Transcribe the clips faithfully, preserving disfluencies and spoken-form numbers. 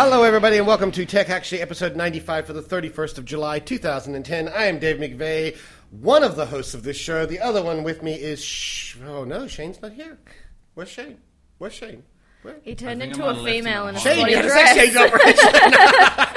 Hello, everybody, and welcome to Tech Actually, episode ninety-five for the thirty-first of July, two thousand ten. I am Dave McVeigh, one of the hosts of this show. The other one with me is... Sh- oh, no, Shane's not here. Where's Shane? Where's Shane? Where? He turned into a female in a Shane, sporty you dress. Shane's operation.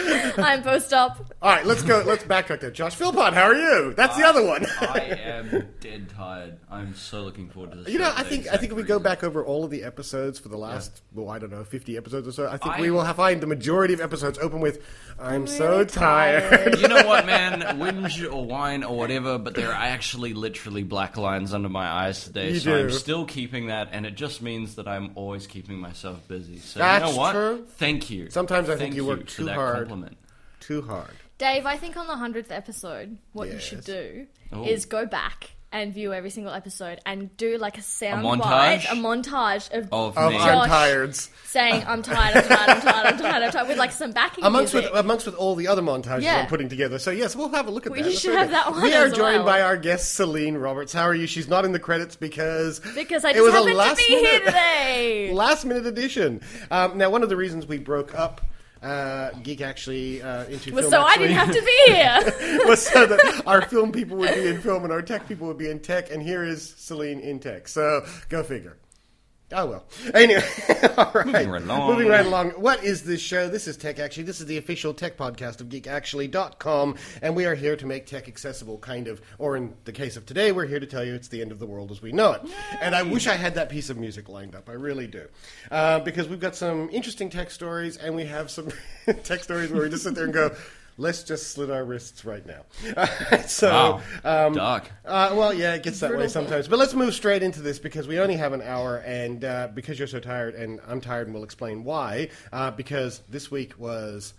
I'm post-op. All right, let's go. Let's backtrack there. Josh Philpott, how are you? That's the I, other one. I am dead tired. I'm so looking forward to this. You know, show I for think the I think if we exact go reason. back over all of the episodes for the last, well, I don't know, fifty episodes or so, I think I- we will have find the majority of episodes open with, I'm, I'm so really tired. tired. You know what, man? Whinge or whine or whatever, but there are actually literally black lines under my eyes today, You so do. I'm still keeping that, and it just means that I'm always keeping myself busy. So That's you know what? true. Thank you. Sometimes I Thank think you work for too that hard. Compliment. Too hard. Dave, I think on the hundredth episode, what you Yes. should do Oh. is go back and view every single episode and do like a sound montage? bite, a montage of, Of Of me. I'm Josh. tired. saying, I'm tired, I'm tired, I'm tired, I'm tired, I'm tired, with like some backing Amongst with, music. amongst with all the other montages Yeah. I'm putting together. So yes, we'll have a look at Well, that. you That's should very have good. that one We are as joined well. by our guest, Celine Roberts. How are you? She's not in the credits because... because I it just was a happened to last be here minute- today. Last minute edition. Um, now, one of the reasons we broke up uh, Geek Actually uh, into Was Film so I Actually didn't have to be here. was so that our film people would be in film and our tech people would be in tech, and here is Celine in tech. So, go figure. Oh, well. Anyway, all right. Moving right along. Moving right along. What is this show? This is Tech Actually. This is the official tech podcast of geek actually dot com, and we are here to make tech accessible, kind of. Or in the case of today, we're here to tell you it's the end of the world as we know it. Yay. And I wish I had that piece of music lined up. I really do. Uh, because we've got some interesting tech stories, and we have some tech stories where we just sit there and go, let's just slit our wrists right now. so, Wow. um, Dark. uh, well, yeah, it gets that way sometimes. But let's move straight into this because we only have an hour, and uh, because you're so tired, and I'm tired, and we'll explain why. Uh, because this week was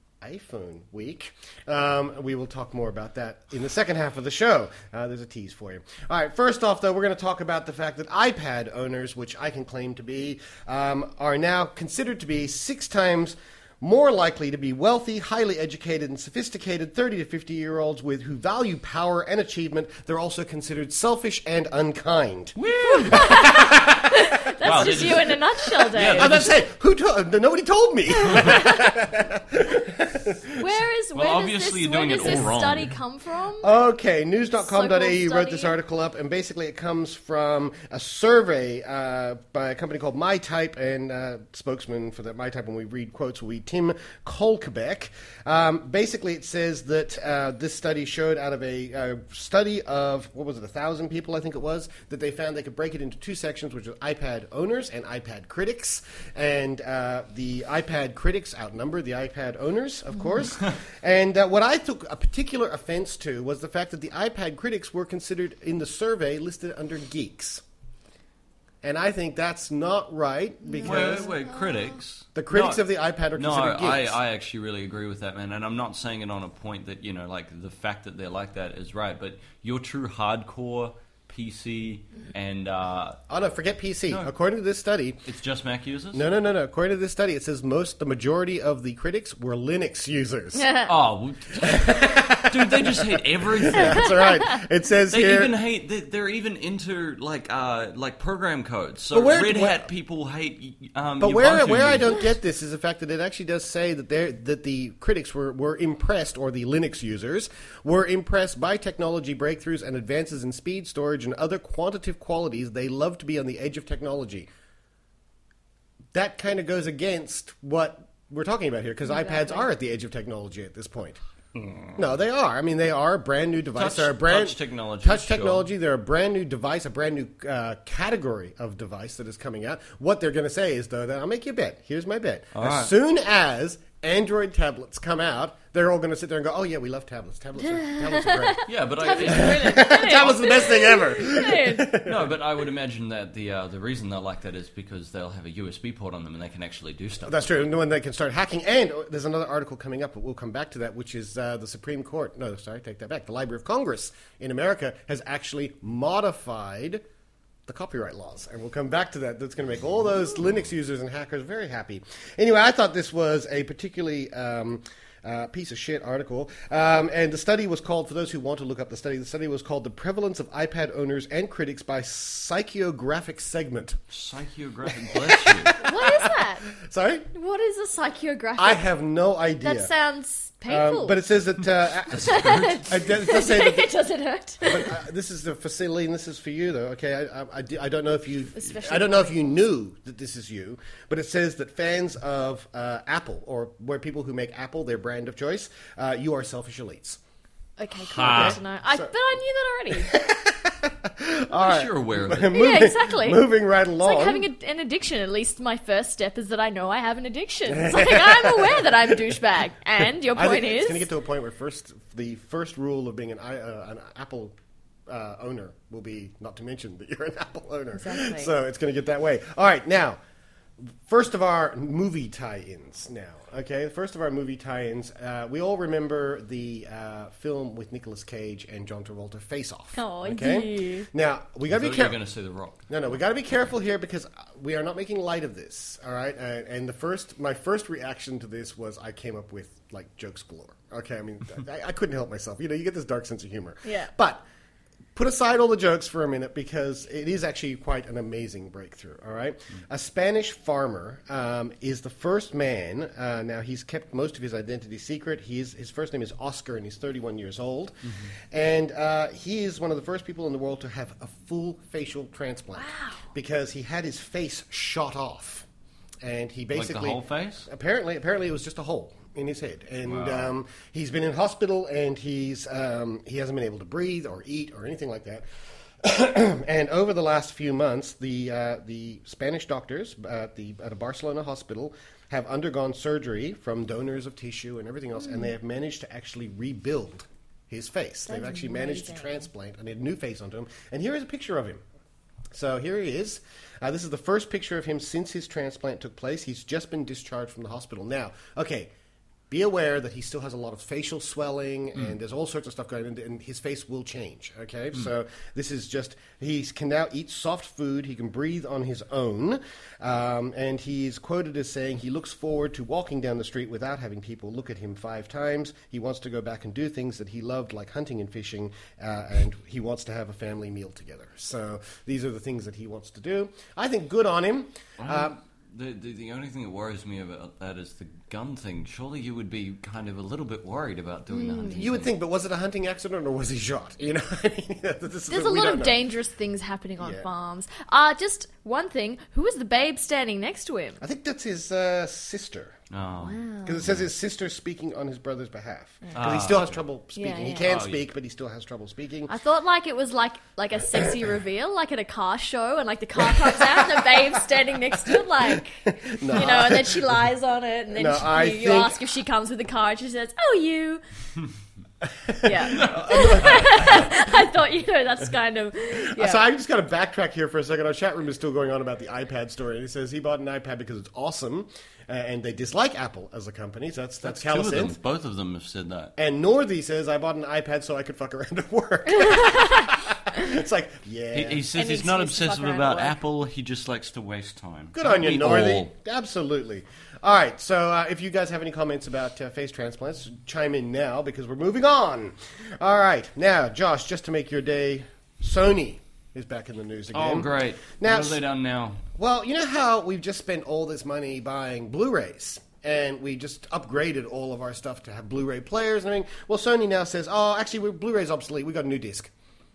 iPhone week. Um, we will talk more about that in the second half of the show. Uh, there's a tease for you. All right, first off, though, we're going to talk about the fact that iPad owners, which I can claim to be, um, are now considered to be six times more likely to be wealthy, highly educated, and sophisticated thirty to fifty-year-olds with who value power and achievement. They're also considered selfish and unkind. That's Wow, just they you just- in a nutshell, Dave. I was about to say, who told? Nobody told me. Where is Well, where obviously does you're this, where doing does it all this wrong. study come from? Okay, news dot com dot a u So-called wrote this study. article up, and basically it comes from a survey uh, by a company called MyType, and uh, spokesman for that MyType, when we read quotes, will be Tim Kolkebeck. Um, basically, it says that uh, this study showed out of a uh, study of, what was it, a thousand people, I think it was, that they found they could break it into two sections, which are iPad owners and iPad critics, and uh, the iPad critics outnumber the iPad owners, of course. And uh, what I took a particular offense to was the fact that the iPad critics were considered in the survey listed under geeks. And I think that's not right because Wait, wait, critics. the critics No, of the iPad are No, considered I, geeks. I actually really agree with that, man. And I'm not saying it on a point that, you know, like the fact that they're like that is right. But your true hardcore P C and uh, oh no, forget P C. No. According to this study, it's just Mac users? no, no, no, no. According to this study, it says most, the majority of the critics were Linux users. Oh, dude, they just hate everything. That's right. It says They here. even hate. They, they're even into like uh, like program codes. So But where- Red where- Hat people hate. Um, But where Ubuntu where I users. don't get this is the fact that it actually does say that they that the critics were, were impressed, or the Linux users were impressed by technology breakthroughs and advances in speed, storage, and other quantitative qualities. They love to be on the edge of technology. That kind of goes against what we're talking about here, because Exactly. iPads are at the edge of technology at this point. No, they are. I mean, they are a brand new device. Touch- They're a brand, touch technology, Touch sure. technology. They're a brand new device, a brand new uh, category of device that is coming out. What they're going to say is, though, that I'll make you a bet. Here's my bet. All as right. soon as Android tablets come out, they're all going to sit there and go, "Oh yeah, we love tablets. Tablets are, tablets are great. Yeah, but Tablets I, are brilliant. Brilliant. Tablets are the best thing ever." Brilliant. no, but I would imagine that the uh, the reason they're like that is because they'll have a U S B port on them and they can actually do stuff. That's true. And when they can start hacking, and oh, there's another article coming up, but we'll come back to that, which is uh, the Supreme Court. No, sorry, take that back. The Library of Congress in America has actually modified the copyright laws, and we'll come back to that. That's going to make all those Linux users and hackers very happy. Anyway, I thought this was a particularly um, Uh, piece of shit article. Um, and the study was called, for those who want to look up the study, the study was called The Prevalence of iPad Owners and Critics by Psychographic Segment. Psychographic, bless you. What is that? Sorry? What is a psychographic? I have no idea. That sounds painful. Um, but it says that... Uh, it does it does say that... Does it hurt? But, uh, this is the facility, and this is for you, though. Okay, I, I, I, I don't know if you, Especially I don't know if you knew that this is you, but it says that fans of uh, Apple, or where people who make Apple their brand of choice, uh, you are selfish elites. Okay, cool. Ha. Good to know. I, So- but I knew that already. All right. You're aware of it. moving, Yeah, exactly. Moving right It's along. like having a, an addiction. At least my first step is that I know I have an addiction. It's like I'm aware that I'm a douchebag. And your I point think is, it's going to get to a point where first the first rule of being an, i- uh, an Apple uh, owner will be not to mention that you're an Apple owner. Exactly. So it's going to get that way. All right, now, first of our movie tie-ins now. Okay, first of our movie tie-ins. Uh, we all remember the uh, film with Nicolas Cage and John Travolta, Face Off. Oh, okay? yeah. Now, we got I to be thought you were careful. going to say The Rock. No, no, we got to be careful here because we are not making light of this. All right, uh, and the first, my first reaction to this was I came up with like jokes galore. Okay, I mean, I, I couldn't help myself. You know, you get this dark sense of humor. Yeah. But put aside all the jokes for a minute because it is actually quite an amazing breakthrough. All right, a Spanish farmer um, is the first man. Uh, now he's kept most of his identity secret. He is, his first name is Oscar, and he's thirty-one years old, and uh, he is one of the first people in the world to have a full facial transplant. Wow. Because he had his face shot off, and he basically Like the whole face? Apparently, apparently it was just a hole in his head, and Wow. um, he's been in hospital, and he's um, he hasn't been able to breathe or eat or anything like that. And over the last few months, the uh, the Spanish doctors at the at a Barcelona hospital have undergone surgery from donors of tissue and everything else, and they have managed to actually rebuild his face. They've That's actually managed to amazing. transplant a new face onto him, and here is a picture of him. So here he is. Uh, this is the first picture of him since his transplant took place. He's just been discharged from the hospital. Now, okay, be aware that he still has a lot of facial swelling and there's all sorts of stuff going on, and his face will change, okay? So this is just, he can now eat soft food, he can breathe on his own, um, and he's quoted as saying he looks forward to walking down the street without having people look at him five times. He wants to go back and do things that he loved, like hunting and fishing, uh, and he wants to have a family meal together. So these are the things that he wants to do. I think good on him. Uh, The, the the only thing that worries me about that is the gun thing. Surely you would be kind of a little bit worried about doing the hunting. You would thing. think, but was it a hunting accident or was he shot? You know, I mean, this is there's what a we lot don't of know. dangerous things happening on Yeah. farms. Uh, just one thing. Who is the babe standing next to him? I think that's his uh, sister. Oh. Because it says his sister speaking on his brother's behalf. Because he Ah, still has okay. trouble speaking. Yeah, He yeah. can Oh, speak, but he still has trouble speaking. I thought like it was like like a sexy reveal, like at a car show, and like the car comes out and the babe's standing next to it, like you know, and then she lies on it, and then No, she, I you, you think- ask if she comes with the car, and she says, "Oh, you." Yeah, I thought you know that's kind of yeah. So I just got to backtrack here for a second. Our chat room is still going on about the iPad story. And he says he bought an iPad because it's awesome, uh, and they dislike Apple as a company. So that's that's, Two of them. Calisynth. Both of them have said that. And Northy says I bought an iPad so I could fuck around at work. It's like, yeah. He, he says An he's not excuse to fuck obsessive around about at work. Apple. He just likes to waste time. Good on you, We Northy. all. Absolutely. All right, so uh, if you guys have any comments about uh, face transplants, chime in now because we're moving on. All right, now, Josh, just to make your day, Sony is back in the news again. Oh, great. Now, what have they done now? Well, you know how we've just spent all this money buying Blu-rays, and we just upgraded all of our stuff to have Blu-ray players and everything? Well, Sony now says, oh, actually, we're, Blu-ray's obsolete. We got a new disc.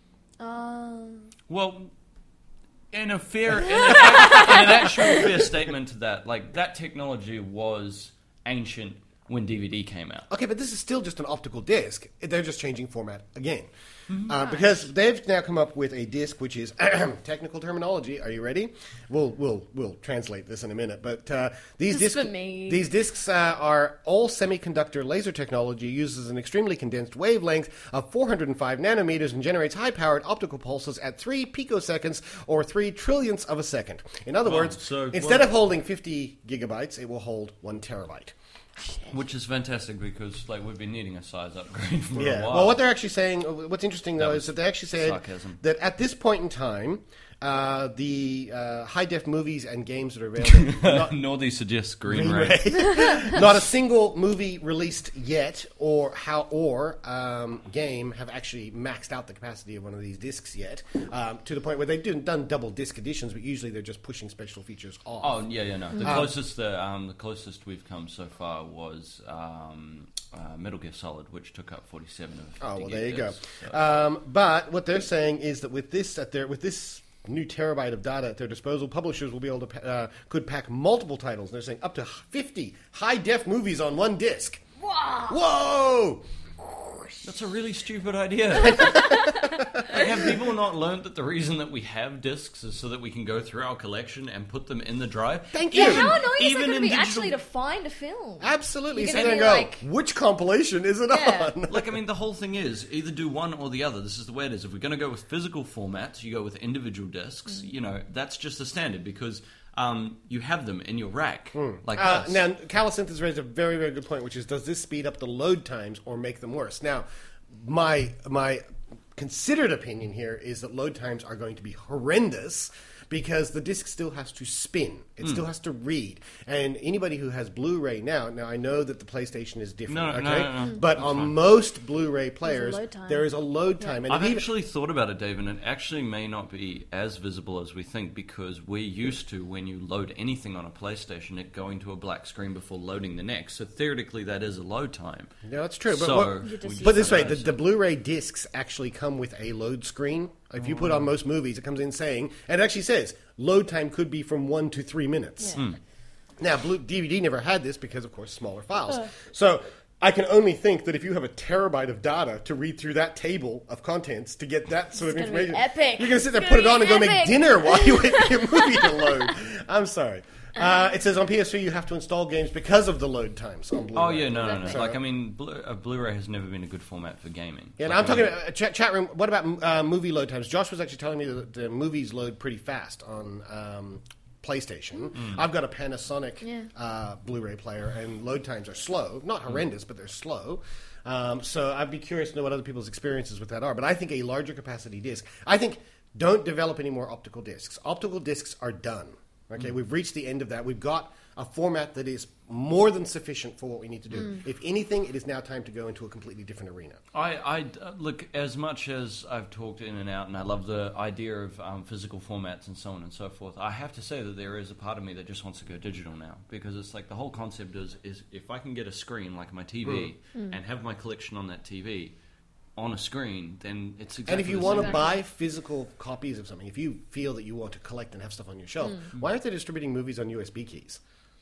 Um, Well, in a fair, in, a, in an actual fair statement to that, like that technology was ancient when D V D came out. Okay, but this is still just an optical disc. They're just changing format again. Uh, because they've now come up with a disc which is technical terminology. Are you ready? We'll we'll we'll translate this in a minute. But uh, these Just discs for me. these discs uh, are all semiconductor laser technology, uses an extremely condensed wavelength of four hundred five nanometers and generates high-powered optical pulses at three picoseconds or three trillionths of a second. In other Wow, words, so instead what- of holding fifty gigabytes, it will hold one terabyte. Which is fantastic because like we've been needing a size upgrade for Yeah. a while. Well, what they're actually saying, what's interesting though, That is that they actually said sarcasm. that at this point in time, uh, the uh, high-def movies and games that are available. not, Nor do you suggest Green, Green Ray. Ray. Not a single movie released yet, or how or um, game have actually maxed out the capacity of one of these discs yet, um, to the point where they've done, done double disc editions, but usually they're just pushing special features off. Oh yeah, yeah, no. The Um, closest, the um, the closest we've come so far was um, uh, Metal Gear Solid, which took up forty-seven of. Oh, fifty well, gig there you go. discs, so- Um, but what they're saying is that with this at their with this new terabyte of data at their disposal, publishers will be able to pa- uh, could pack multiple titles. They're saying up to fifty high def movies on one disc. Wow. Whoa! That's a really stupid idea. Like, have people not learned that the reason that we have discs is so that we can go through our collection and put them in the drive? Thank Yeah, you. how annoying is Even that going to in be digital- actually to find a film? Absolutely. You're So gonna then be go, like- which compilation is it Yeah. on? Like, I mean, the whole thing is either do one or the other. This is the way it is. If we're going to go with physical formats, you go with individual discs. Mm. You know, that's just the standard because um, you have them in your rack. Like Uh, this. now, Calisynth has raised a very, very good point, which is, does this speed up the load times or make them worse? Now, my my considered opinion here is that load times are going to be horrendous because the disc still has to spin. It still has to read. And anybody who has Blu-ray now, now I know that the PlayStation is different, No, no, okay? no, no, no. But on most Blu-ray players, load time. there is a load time. And I've if even- actually thought about it, Dave, and it actually may not be as visible as we think because we're used to when you load anything on a PlayStation, it going to a black screen before loading the next. So theoretically, that is a load time. No, that's true. But, So, what- we just but this way, don't the, notice the it. Blu-ray discs actually come with a load screen. If you put on most movies, it comes in saying, and it actually says, load time could be from one to three minutes. Yeah. Now, Blue, D V D never had this because, of course, smaller files. So I can only think that if you have a terabyte of data to read through that table of contents to get that sort of It's gonna be information, epic. you're going to sit there, It's put it gonna on, and be go make epic. dinner while you wait for your movie to load. I'm sorry. Uh, it says on P S three you have to install games because of the load times on Blu-ray. Oh yeah, no, no, no. Exactly. Like I mean, Blu- a Blu-ray has never been a good format for gaming. Yeah, and Like, I'm talking I mean- about uh, chat, chat room. What about uh, movie load times? Josh was actually telling me that the movies load pretty fast on um, PlayStation. I've got a Panasonic Yeah. uh, Blu-ray player, and load times are slow. Not horrendous, but they're slow. Um, so I'd be curious to know what other people's experiences with that are. But I think a larger capacity disc. I think don't develop any more optical discs. Optical discs are done. Okay, we've reached the end of that. We've got a format that is more than sufficient for what we need to do. If anything, it is now time to go into a completely different arena. I, I uh, look, as much as I've talked in and out, and I love the idea of um, physical formats and so on and so forth. I have to say that there is a part of me that just wants to go digital now because it's like the whole concept is is if I can get a screen like my T V and have my collection on that T V on a screen, then it's exactly And if you the want to same. buy physical copies of something, if you feel that you want to collect and have stuff on your shelf, why aren't they distributing movies on U S B keys?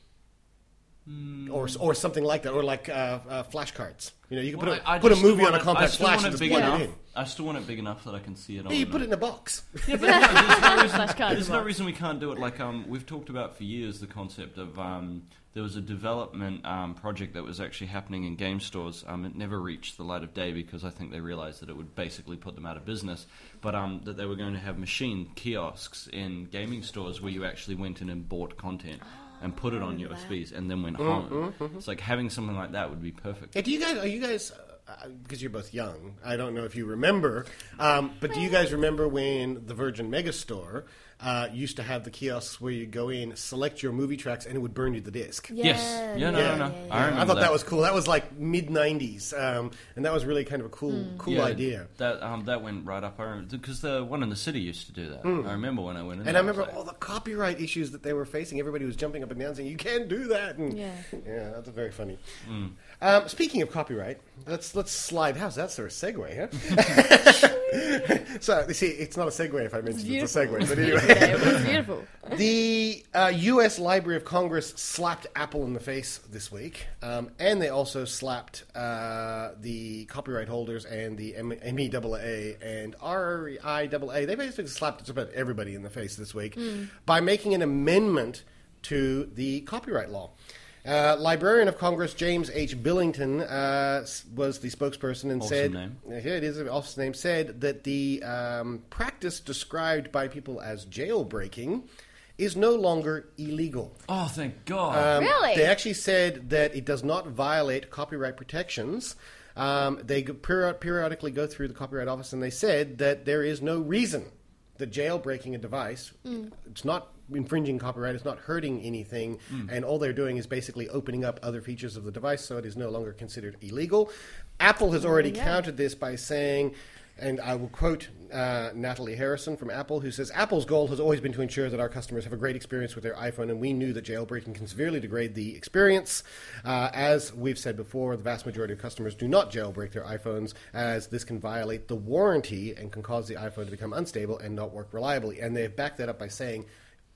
Or, or something like that, or like uh, uh, flashcards. You know, you can Well, put a, I- I put a just still movie on want a it- I compact still flash want and it just big plug enough. it in. I still want it big enough that I can see it on. Yeah, you and put it on. in a box. Yeah, but no, there's no reason, Flashcard there's no box. reason we can't do it. Like um, we've talked about for years, the concept of um, there was a development um, project that was actually happening in game stores. Um, it never reached the light of day because I think they realized that it would basically put them out of business. But um, that they were going to have machine kiosks in gaming stores where you actually went in and bought content and put it on U S Bs and then went home. It's like having something like that would be perfect. Hey, do you guys? Are you guys? Uh, because you're both young, I don't know if you remember, um, but do you guys remember when the Virgin Megastore uh, used to have the kiosks where you go in, select your movie tracks, and it would burn you the disc? Yes. Yeah, no, no, no. I remember I thought that. that. was cool. That was like mid nineties, um, and that was really kind of a cool, cool Yeah, idea. That um, that went right up. I remember because the one in the city used to do that. I remember when I went in. And there, I was remember like, all the copyright issues that they were facing. Everybody was jumping up and down saying, "You can't do that." And Yeah. yeah, that's very funny. Um, speaking of copyright, let's let's slide. How's that sort of segue? Huh? So you see, it's not a segue if I mention it's, a segue. But anyway, It was beautiful. the uh, U S Library of Congress slapped Apple in the face this week, um, and they also slapped uh, the copyright holders and the M- MEAA and R I A A. They basically slapped just about everybody in the face this week by making an amendment to the copyright law. Uh, Librarian of Congress James H. Billington uh, s- was the spokesperson and Awesome said, name. uh, here it is, an awesome name, said that the um, practice described by people as jailbreaking is no longer illegal. oh, thank God. Um, Really? They actually said that it does not violate copyright protections. Um, they go- period- periodically go through the Copyright Office and they said that there is no reason that jailbreaking a device, mm. it's not infringing copyright, it's not hurting anything, mm. and all they're doing is basically opening up other features of the device, so it is no longer considered illegal. Apple has already yeah. countered this by saying, and I will quote uh, Natalie Harrison from Apple, who says, Apple's goal has always been to ensure that our customers have a great experience with their iPhone, and we knew that jailbreaking can severely degrade the experience. Uh, as we've said before, the vast majority of customers do not jailbreak their iPhones, as this can violate the warranty and can cause the iPhone to become unstable and not work reliably. And they've backed that up by saying,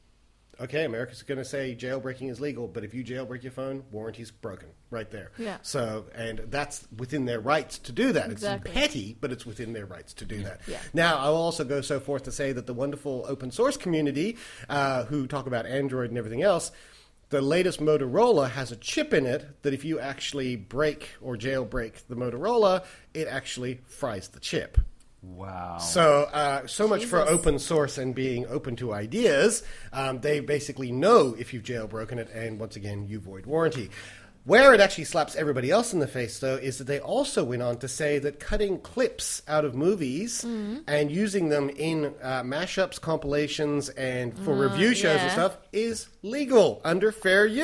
okay, America's going to say jailbreaking is legal, but if you jailbreak your phone, warranty's broken right there. Yeah. So, and that's within their rights to do that. Exactly. It's petty, but it's within their rights to do yeah. that. Yeah. Now, I'll also go so forth to say that the wonderful open source community uh, who talk about Android and everything else, the latest Motorola has a chip in it that if you actually break or jailbreak the Motorola, it actually fries the chip. Wow. So, uh, so much Jesus. for open source and being open to ideas. Um, they basically know if you've jailbroken it, and once again, you void warranty. Where it actually slaps everybody else in the face, though, is that they also went on to say that cutting clips out of movies mm-hmm. and using them in uh, mashups, compilations, and for uh, review shows yeah. and stuff is legal under fair use.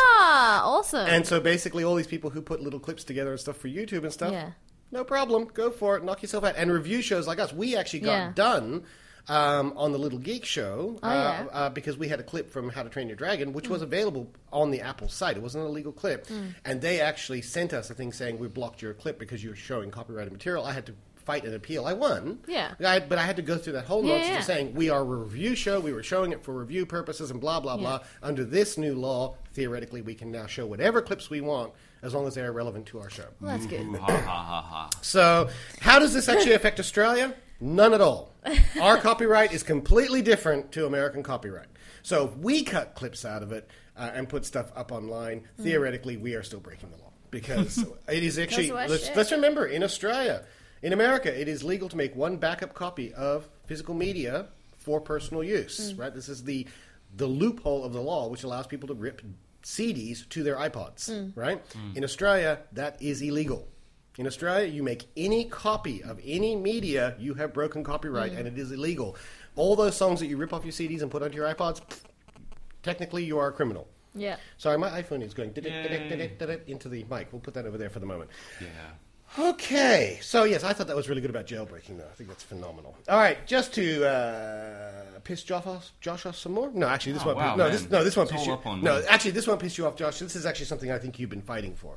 Ah, awesome. And so basically all these people who put little clips together and stuff for YouTube and stuff, yeah. no problem. Go for it. Knock yourself out. And review shows like us, we actually got Yeah. done um, on the Little Geek Show Oh, uh, yeah. uh, because we had a clip from How to Train Your Dragon, which mm. was available on the Apple site. It wasn't an illegal clip. Mm. And they actually sent us a thing saying, we blocked your clip because you were showing copyrighted material. I had to fight an appeal. I won. Yeah. I, but I had to go through that whole Yeah, nonsense yeah. of saying, we are a review show. We were showing it for review purposes and blah, blah, Yeah. blah. Under this new law, theoretically, we can now show whatever clips we want as long as they are relevant to our show. Well, that's good. Ooh, ha, ha, ha, ha. So, how does this actually affect Australia? None at all. Our copyright is completely different to American copyright. So, if we cut clips out of it uh, and put stuff up online, mm. theoretically, we are still breaking the law. Because it is actually, let's, let's remember, in Australia, in America, it is legal to make one backup copy of physical media for personal use. Mm. Right? This is the the loophole of the law, which allows people to rip C Ds to their iPods, mm. right? Mm. In Australia, that is illegal. In Australia, you make any copy of any media, you have broken copyright, mm. and it is illegal. All those songs that you rip off your C Ds and put onto your iPods, technically you are a criminal. Yeah. Sorry, my iPhone is going into the mic. We'll put that over there for the moment. Yeah. Okay, so yes, I thought that was really good about jailbreaking, though. I think that's phenomenal. All right, just to uh, piss Josh off, Josh off some more. No, actually, this oh, won't. Wow, piss, no, man. this no, this won't It's piss you. up on No, me. actually, this won't piss you off, Josh. This is actually something I think you've been fighting for.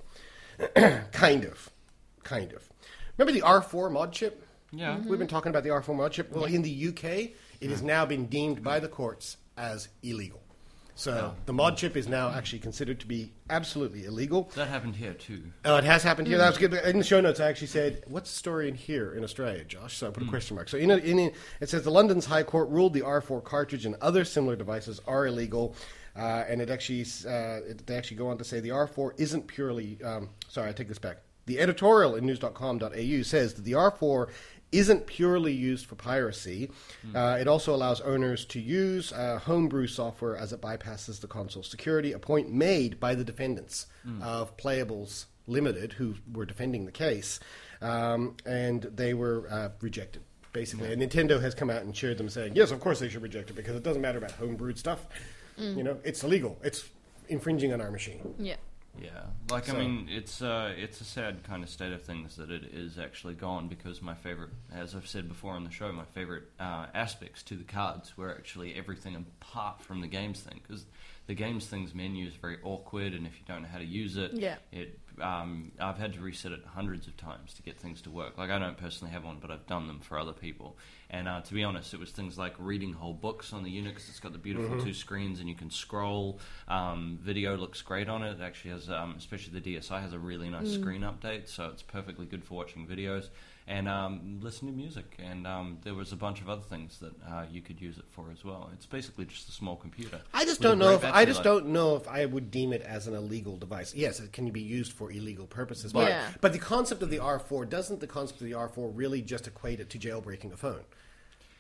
kind of, kind of. Remember the R four mod chip? Yeah, mm-hmm. We've been talking about the R four mod chip. Well, in the U K, it has now been deemed by the courts as illegal. So Oh. the mod chip is now actually considered to be absolutely illegal. that happened here too. Oh, it has happened here. That was good. In the show notes, I actually said, "What's the story in here in Australia, Josh?" So I put a question mark. So in, a, in a, it says the London's High Court ruled the R four cartridge and other similar devices are illegal, uh, and it actually uh, it, they actually go on to say the R four isn't purely. Um, sorry, I take this back. The editorial in news dot com dot a u says that the R four isn't purely used for piracy. Mm. Uh, it also allows owners to use uh, homebrew software as it bypasses the console security, a point made by the defendants mm. of Playables Limited, who were defending the case, um, and they were uh, rejected, basically. Yeah. And Nintendo has come out and cheered them, saying, yes, of course they should reject it, because it doesn't matter about homebrewed stuff. Mm. You know, it's illegal. It's infringing on our machine. Yeah. Yeah, like So- I mean, it's uh, it's a sad kind of state of things that it is actually gone, because my favorite, as I've said before on the show, my favorite uh, aspects to the cards were actually everything apart from the games thing, because the games thing's menu is very awkward, and if you don't know how to use it, Yeah. it um, I've had to reset it hundreds of times to get things to work. Like, I don't personally have one, but I've done them for other people. And uh, to be honest, it was things like reading whole books on the unit, because it's got the beautiful Mm-hmm. two screens and you can scroll. Um, video looks great on it. It actually has, um, especially the D S I has a really nice screen update, so it's perfectly good for watching videos and um, listening to music. And um, there was a bunch of other things that uh, you could use it for as well. It's basically just a small computer. I just with a don't know great if I battery just life. don't know if I would deem it as an illegal device. Yes, it can be used for illegal purposes, but Yeah. but the concept of the R four doesn't the concept of the R four really just equate it to jailbreaking a phone?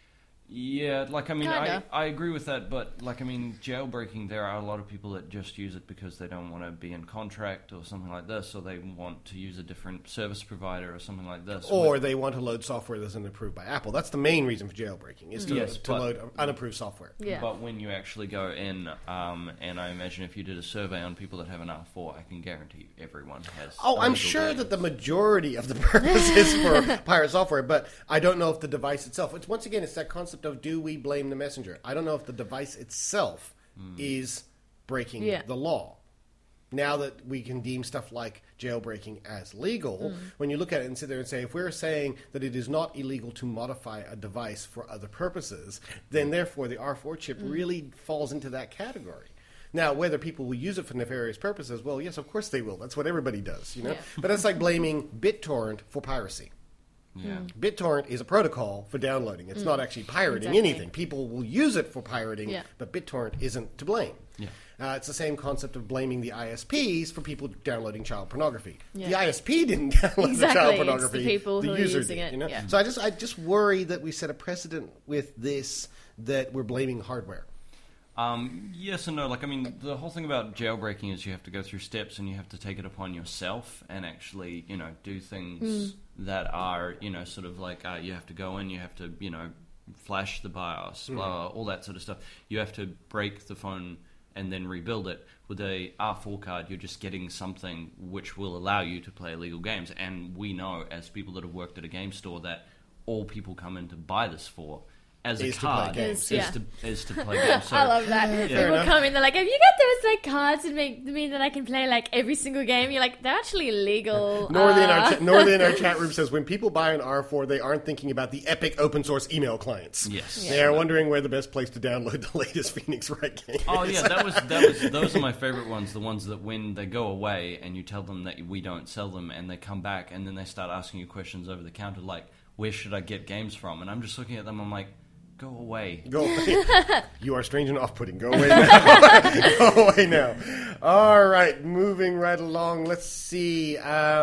Yeah, like, I mean, I, Kinda. I agree with that, but, like, I mean, jailbreaking, there are a lot of people that just use it because they don't want to be in contract or something like this, or they want to use a different service provider or something like this. Or With- they want to load software that isn't approved by Apple. That's the main reason for jailbreaking, is to, Yes, to but- load unapproved software. Yeah. But when you actually go in, um, and I imagine if you did a survey on people that have an R four, I can guarantee you everyone has. Oh, I'm illegal sure games. that the majority of the purpose is for pirate software, but I don't know if the device itself. It's once again, it's that concept of do we blame the messenger? I don't know if the device itself Hmm. is breaking Yeah. the law. Now that we can deem stuff like jailbreaking as legal, when you look at it and sit there and say, if we're saying that it is not illegal to modify a device for other purposes, then therefore the R four chip really falls into that category. Now, whether people will use it for nefarious purposes, well, yes, of course they will. That's what everybody does, you know. Yeah. But it's like blaming BitTorrent for piracy. Yeah. BitTorrent is a protocol for downloading. It's not actually pirating Exactly. anything. People will use it for pirating, Yeah. but BitTorrent isn't to blame. Yeah. Uh, it's the same concept of blaming the I S Ps for people downloading child pornography. Yeah. The I S P didn't download Exactly, the child it's the pornography. people who are user using did, it, You know? yeah. So I just, I just worry that we set a precedent with this that we're blaming hardware. Um, yes and no. Like, I mean, the whole thing about jailbreaking is you have to go through steps and you have to take it upon yourself and actually, you know, do things that are, you know, sort of like uh, you have to go in, you have to, you know, flash the BIOS, blah, blah, all that sort of stuff. You have to break the phone and then rebuild it. With a R four card, you're just getting something which will allow you to play illegal games. And we know, as people that have worked at a game store, that all people come in to buy this for as a Is to play card games. is, Yeah. to, is to play games. So, I love that. People enough. come in, they're like, have you got those like cards that make mean that I can play like every single game? You're like, they're actually illegal. Northern, in our uh, cha- Northern in our chat room says when people buy an R four, they aren't thinking about the epic open source email clients. Yes. They are wondering where the best place to download the latest Phoenix Wright game Oh is. yeah, that was that was those are my favorite ones. The ones that when they go away and you tell them that we don't sell them, and they come back and then they start asking you questions over the counter like, "Where should I get games from?" And I'm just looking at them. I'm like, "Go away." Go away. You are strange and off-putting. Go away now. Go away now. All right, moving right along. Let's see.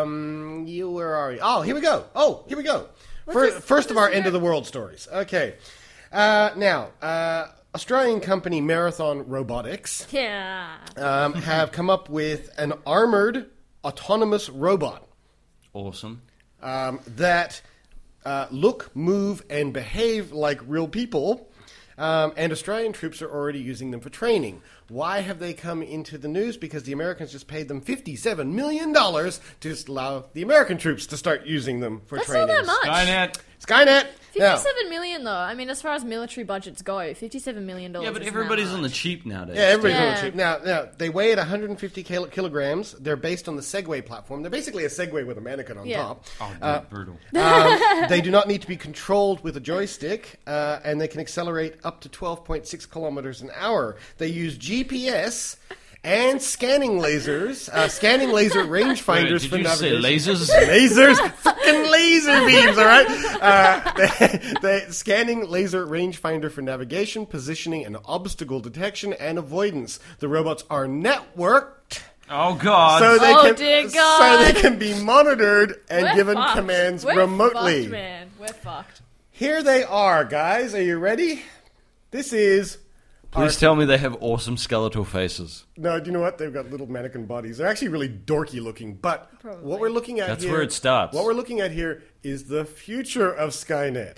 Um, you, where are you? Oh, here we go. Oh, here we go. Fir- this- First of our this end of the world stories. Okay. Uh, now, uh, Australian company Marathon Robotics Yeah. um, have come up with an armored autonomous robot Awesome. um, that uh, look, move, and behave like real people. Um, and Australian troops are already using them for training. Why have they come into the news? Because the Americans just paid them fifty-seven million dollars to just allow the American troops to start using them for That's training. not that much. Skynet. Skynet! Now, Fifty-seven million, though. I mean, as far as military budgets go, fifty-seven million dollars. Yeah, but isn't everybody's that on the much. cheap nowadays. yeah, everybody's on Yeah. the cheap. Now, now, they weigh at one hundred fifty kil- kilograms. They're based on the Segway platform. They're basically a Segway with a mannequin on Yeah. top. Oh, dude, Uh, brutal. Um, they do not need to be controlled with a joystick, uh, and they can accelerate up to twelve point six kilometers an hour. They use G P S and scanning lasers, uh, scanning laser rangefinders Wait, did for you say navigation. lasers? Lasers, fucking laser beams, all right. Uh, they, they, scanning laser rangefinder for navigation, positioning, and obstacle detection and avoidance. The robots are networked. Oh God. So they Oh, can, dear so God. they can be monitored and We're given fucked. commands We're remotely. Fucked, man. We're fucked. Here they are, guys. Are you ready? This is. Please tell me they have awesome skeletal faces. No, do you know what? They've got little mannequin bodies. They're actually really dorky looking. But Probably. what we're looking at That's here. where it starts. What we're looking at here is the future of Skynet.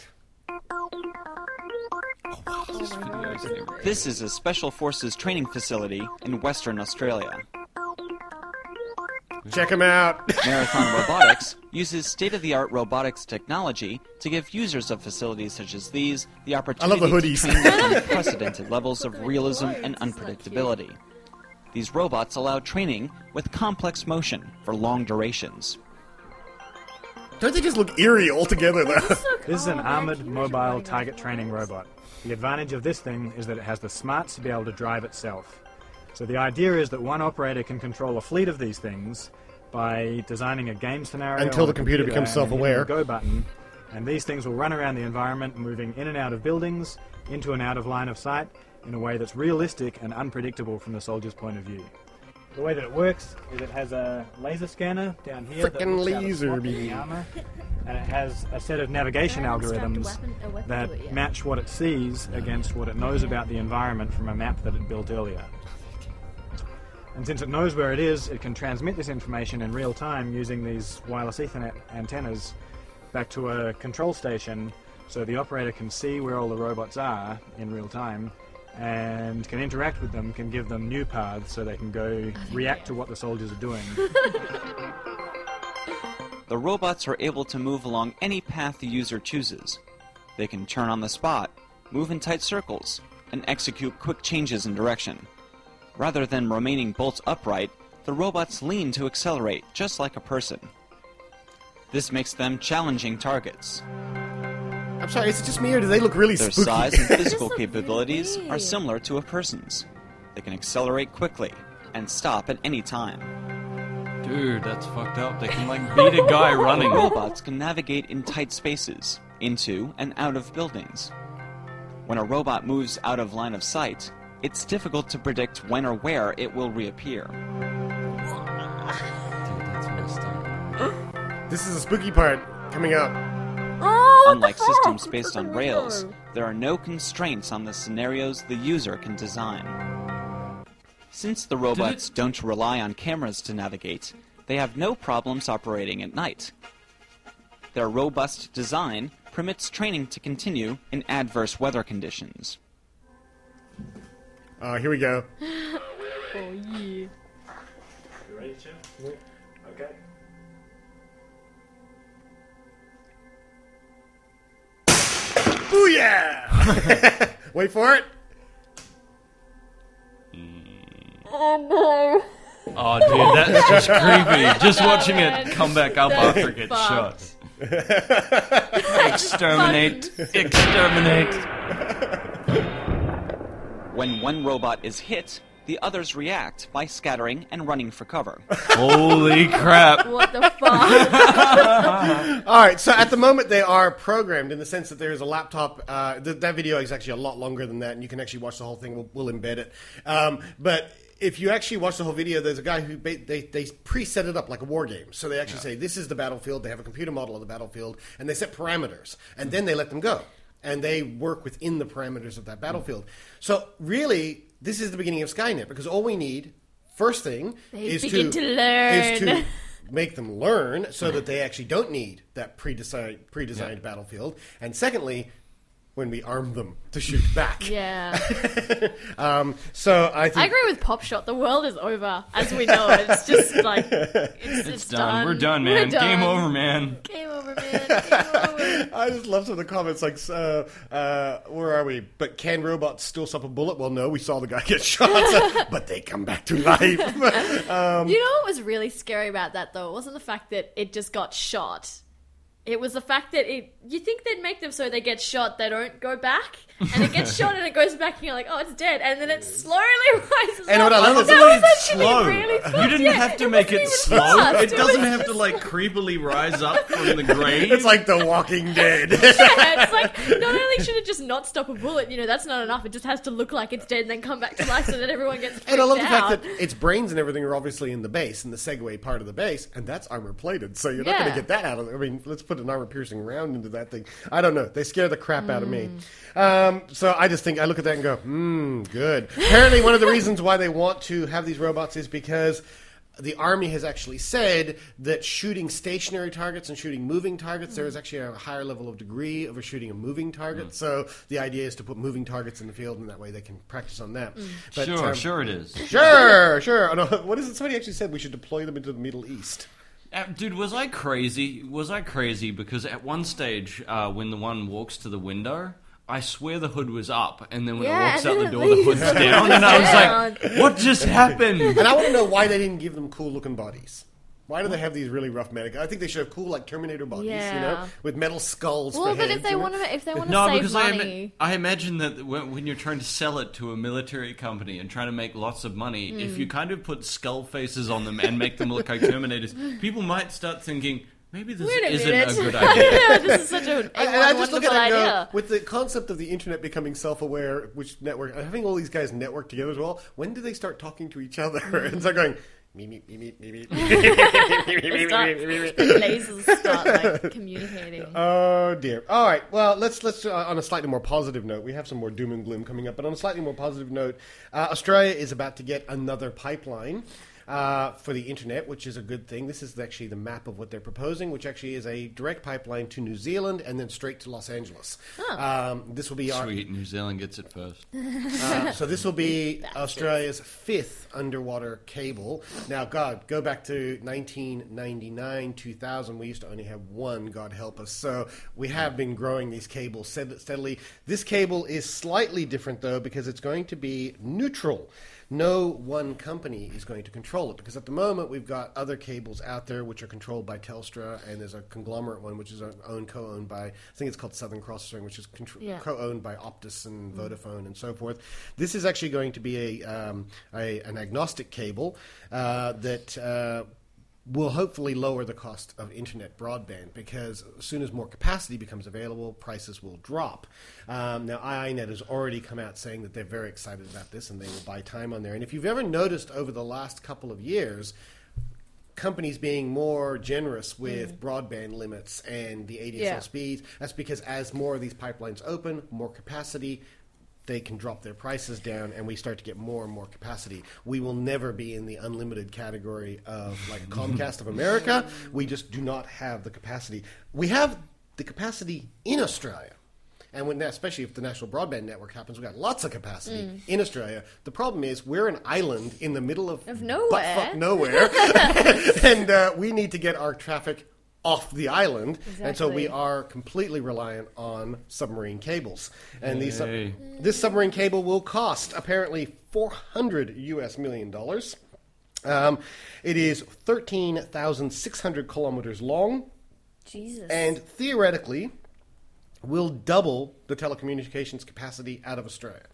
This is a Special Forces training facility in Western Australia. Check them out. Marathon Robotics uses state-of-the-art robotics technology to give users of facilities such as these the opportunity the to hoodies. train with unprecedented levels of realism and unpredictability. These robots allow training with complex motion for long durations. Don't they just look eerie altogether, though? This is an armoured mobile target training robot. The advantage of this thing is that it has the smarts to be able to drive itself. So the idea is that one operator can control a fleet of these things by designing a game scenario Until on the a computer becomes and then hitting self-aware. the go button, and these things will run around the environment, moving in and out of buildings, into and out of line of sight, in a way that's realistic and unpredictable from the soldier's point of view. The way that it works is it has a laser scanner down here. that Frickin' looks out a laser slot in the beam. armor, and it has a set of navigation I haven't strapped a algorithms weapon- a weapon that to it yet. match what it sees against what it knows about the environment from a map that it built earlier. And since it knows where it is, it can transmit this information in real time using these wireless Ethernet antennas back to a control station, so the operator can see where all the robots are in real time and can interact with them, can give them new paths so they can go react to what the soldiers are doing. The robots are able to move along any path the user chooses. They can turn on the spot, move in tight circles, and execute quick changes in direction. Rather than remaining bolt upright, the robots lean to accelerate, just like a person. This makes them challenging targets. I'm sorry, is it just me or do they look really Their spooky? size and physical so capabilities funny. are similar to a person's. They can accelerate quickly and stop at any time. Dude, that's fucked up. They can, like, beat a guy running. Robots can navigate in tight spaces, into and out of buildings. When a robot moves out of line of sight, it's difficult to predict when or where it will reappear. Dude, that's messed up. This is a spooky part coming up. Oh, what Unlike the fuck? systems based Look on at the rails, window. there are no constraints on the scenarios the user can design. Since the robots don't rely on cameras to navigate, they have no problems operating at night. Their robust design permits training to continue in adverse weather conditions. Oh, here we go. Oh, yeah. You ready, Chip? Okay. Booyah! Wait for it. Oh, no. Oh, dude, that's just creepy. Just watching it come back up That's after it gets shot. fucked. Exterminate. Exterminate. When one robot is hit, the others react by scattering and running for cover. Holy crap. What the fuck? All right, so at the moment they are programmed in the sense that there is a laptop. Uh, th- that video is actually a lot longer than that, and you can actually watch the whole thing. We'll, we'll embed it. Um, but if you actually watch the whole video, there's a guy who ba- they they pre-set it up like a war game. So they actually say this is the battlefield. They have a computer model of the battlefield, and they set parameters, and then they let them go, and they work within the parameters of that battlefield. So really, this is the beginning of Skynet, because all we need, first thing, They is begin to, to learn. is to make them learn so that they actually don't need that pre-designed, pre-designed battlefield. And secondly, when we arm them to shoot back. Yeah. um, so I think... I agree with Popshot. The world is over, as we know it. It's just like... It's, it's, It's done. done. We're done, man. We're done. Game over, man. Game over, man. Game over. I just love some of the comments like, uh, uh, where are we? But can robots still stop a bullet? Well, no, we saw the guy get shot, so- but they come back to life. um, You know what was really scary about that, though? It wasn't the fact that it just got shot. It was the fact that it... You think they'd make them so they get shot, they don't go back? And it gets shot and it goes back and you're like, oh, it's dead. And then it slowly rises And up. what I love is that the way was it's actually slow. really fun. You didn't Yeah, have to it make wasn't it even slow. fast. It doesn't was have to, like, creepily rise up from the grave. It's like The Walking Dead. Yeah, it's like, not only should it just not stop a bullet, you know, that's not enough. It just has to look like it's dead and then come back to life so that everyone gets freaked And I love the out. fact that its brains and everything are obviously in the base, in the Segway part of the base, and that's armor plated, so you're not going Yeah. to get that out of it. I mean, let's put an armor piercing round into that thing. I don't know. They scare the crap out of me. Um, so I just think, I look at that and go, hmm, good. Apparently, one of the reasons why they want to have these robots is because the Army has actually said that shooting stationary targets and shooting moving targets, there is actually a higher level of degree over shooting a moving target. So the idea is to put moving targets in the field, and that way they can practice on that. But, Sure, um, sure it is. Sure, sure. Oh, no, what is it? Somebody actually said we should deploy them into the Middle East. Uh, dude, was I crazy? Was I crazy? Because at one stage, uh, when the one walks to the window, I swear the hood was up, and then when Yeah, it walks and out the then door, it the hood's leaves. down, and I was like, what just happened? And I want to know why they didn't give them cool-looking bodies. Why do they have these really rough medic? I think they should have cool, like Terminator bodies, you know, Yeah. with metal skulls. Well, for but heads, if they you know? want to, if they want to No, save because I, money, ima- I imagine that when, when you're trying to sell it to a military company and trying to make lots of money, if you kind of put skull faces on them and make them look like Terminators, people might start thinking, Maybe this Wait a isn't minute. a good idea. This is such a, a And I just wonderful look at it and go, idea. with the concept of the internet becoming self-aware, which network, having all these guys network together as well, when do they start talking to each other and start going, me, me, me, me, me, me, They start, the lasers start like communicating. Oh dear. All right. Well, let's let's uh, on a slightly more positive note. We have some more doom and gloom coming up, but on a slightly more positive note, uh, Australia is about to get another pipeline uh, for the internet, which is a good thing. This is actually the map of what they're proposing, which actually is a direct pipeline to New Zealand and then straight to Los Angeles. Um, this will be our, Sweet, New Zealand gets it first. uh, so this will be Australia's fifth underwater cable. Now, God, go back to nineteen ninety-nine, two thousand. We used to only have one, God help us. So we have been growing these cables steadily. This cable is slightly different, though, because it's going to be neutral. No one company is going to control it, because at the moment we've got other cables out there which are controlled by Telstra, and there's a conglomerate one which is owned, co-owned by, I think it's called Southern Cross String, which is contr- Yeah. co-owned by Optus and Vodafone and so forth. This is actually going to be a, um, a an agnostic cable uh, that uh, will hopefully lower the cost of internet broadband, because as soon as more capacity becomes available, prices will drop. Um, now, I I net has already come out saying that they're very excited about this and they will buy time on there. And if you've ever noticed over the last couple of years, companies being more generous with broadband limits and the A D S L Yeah. speeds, that's because as more of these pipelines open, more capacity, they can drop their prices down and we start to get more and more capacity. We will never be in the unlimited category of like a Comcast of America. We just do not have the capacity. We have the capacity in Australia. And when, especially if the National Broadband Network happens, we've got lots of capacity in Australia. The problem is we're an island in the middle of, Of nowhere. butt-fuck nowhere. and uh, we need to get our traffic off the island, and so we Exactly. are completely reliant on submarine cables. And these sub- Yay. this submarine cable will cost apparently four hundred U S million dollars. Um, it is thirteen thousand six hundred kilometers long, Jesus. and theoretically will double the telecommunications capacity out of Australia.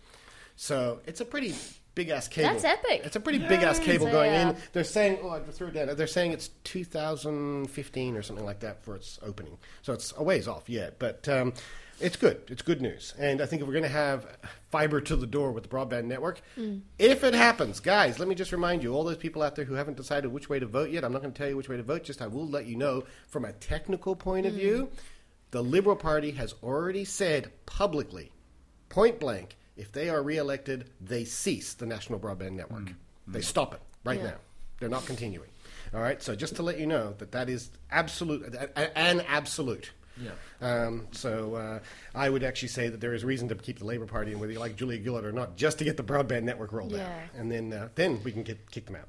So it's a pretty big ass cable. That's epic. It's a pretty big ass cable So, going yeah. in. They're saying, oh, I threw it down. They're saying it's two thousand fifteen or something like that for its opening. So it's a ways off yet, but um, it's good. It's good news. And I think if we're going to have fiber to the door with the broadband network, if it happens, guys, let me just remind you, all those people out there who haven't decided which way to vote yet, I'm not going to tell you which way to vote. Just I will let you know from a technical point of view, the Liberal Party has already said publicly, point blank, if they are reelected, they cease the National Broadband Network. They stop it right Yeah. now. They're not continuing. All right? So just to let you know that that is absolute, a- a- an absolute. Yeah. Um, so uh, I would actually say that there is reason to keep the Labour Party, and whether you like Julia Gillard or not, just to get the broadband network rolled out. Yeah. And then uh, then we can get kick them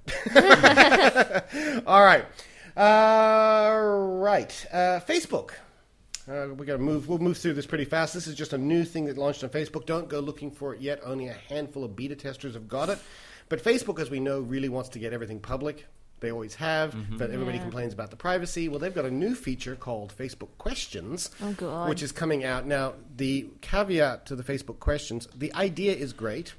out. All right. Uh, right. Uh, Facebook. Uh, we got to move. We'll move through this pretty fast. This is just a new thing that launched on Facebook. Don't go looking for it yet. Only a handful of beta testers have got it. But Facebook, as we know, really wants to get everything public. They always have. But everybody Yeah. complains about the privacy. Well, they've got a new feature called Facebook Questions, Oh, God. which is coming out now. The caveat to the Facebook Questions: the idea is great.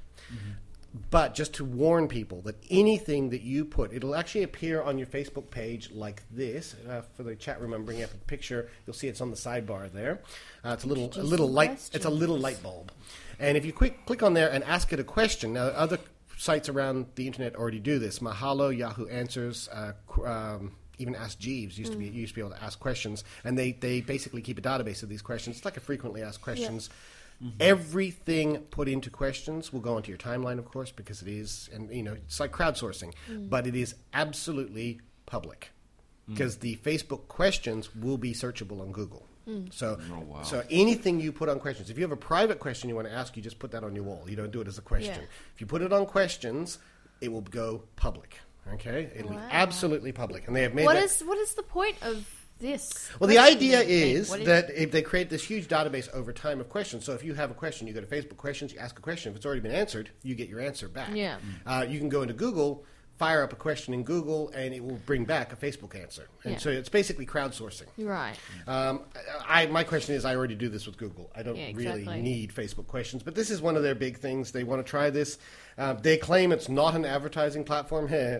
But just to warn people that anything that you put, it'll actually appear on your Facebook page like this. Uh, for the chat room, I'm bringing up a picture. You'll see it's on the sidebar there. Uh, it's a little, a little light. It's a little light bulb. And if you quick click on there and ask it a question, now other sites around the internet already do this. Mahalo, Yahoo Answers, uh, qu- um, even Ask Jeeves used to be used to be able to ask questions, and they they basically keep a database of these questions. It's like a frequently asked questions. Everything put into questions will go onto your timeline, of course, because it is, and you know, it's like crowdsourcing, but it is absolutely public because the Facebook questions will be searchable on Google. So, Oh, wow. so anything you put on questions, if you have a private question you want to ask, you just put that on your wall. You don't do it as a question. Yeah. If you put it on questions, it will go public. Okay, it'll Wow. be absolutely public, and they have made What that. is what is the point of this? Well, the question idea thing? is What do you- that if they create this huge database over time of questions, so if you have a question, you go to Facebook Questions, you ask a question. If it's already been answered, you get your answer back. Yeah. Uh, you can go into Google, fire up a question in Google, and it will bring back a Facebook answer. And Yeah. so it's basically crowdsourcing. Right. Um, I, my question is, I already do this with Google. I don't Yeah, really exactly. need Facebook Questions, but this is one of their big things. They want to try this. Uh, they claim it's not an advertising platform. yeah,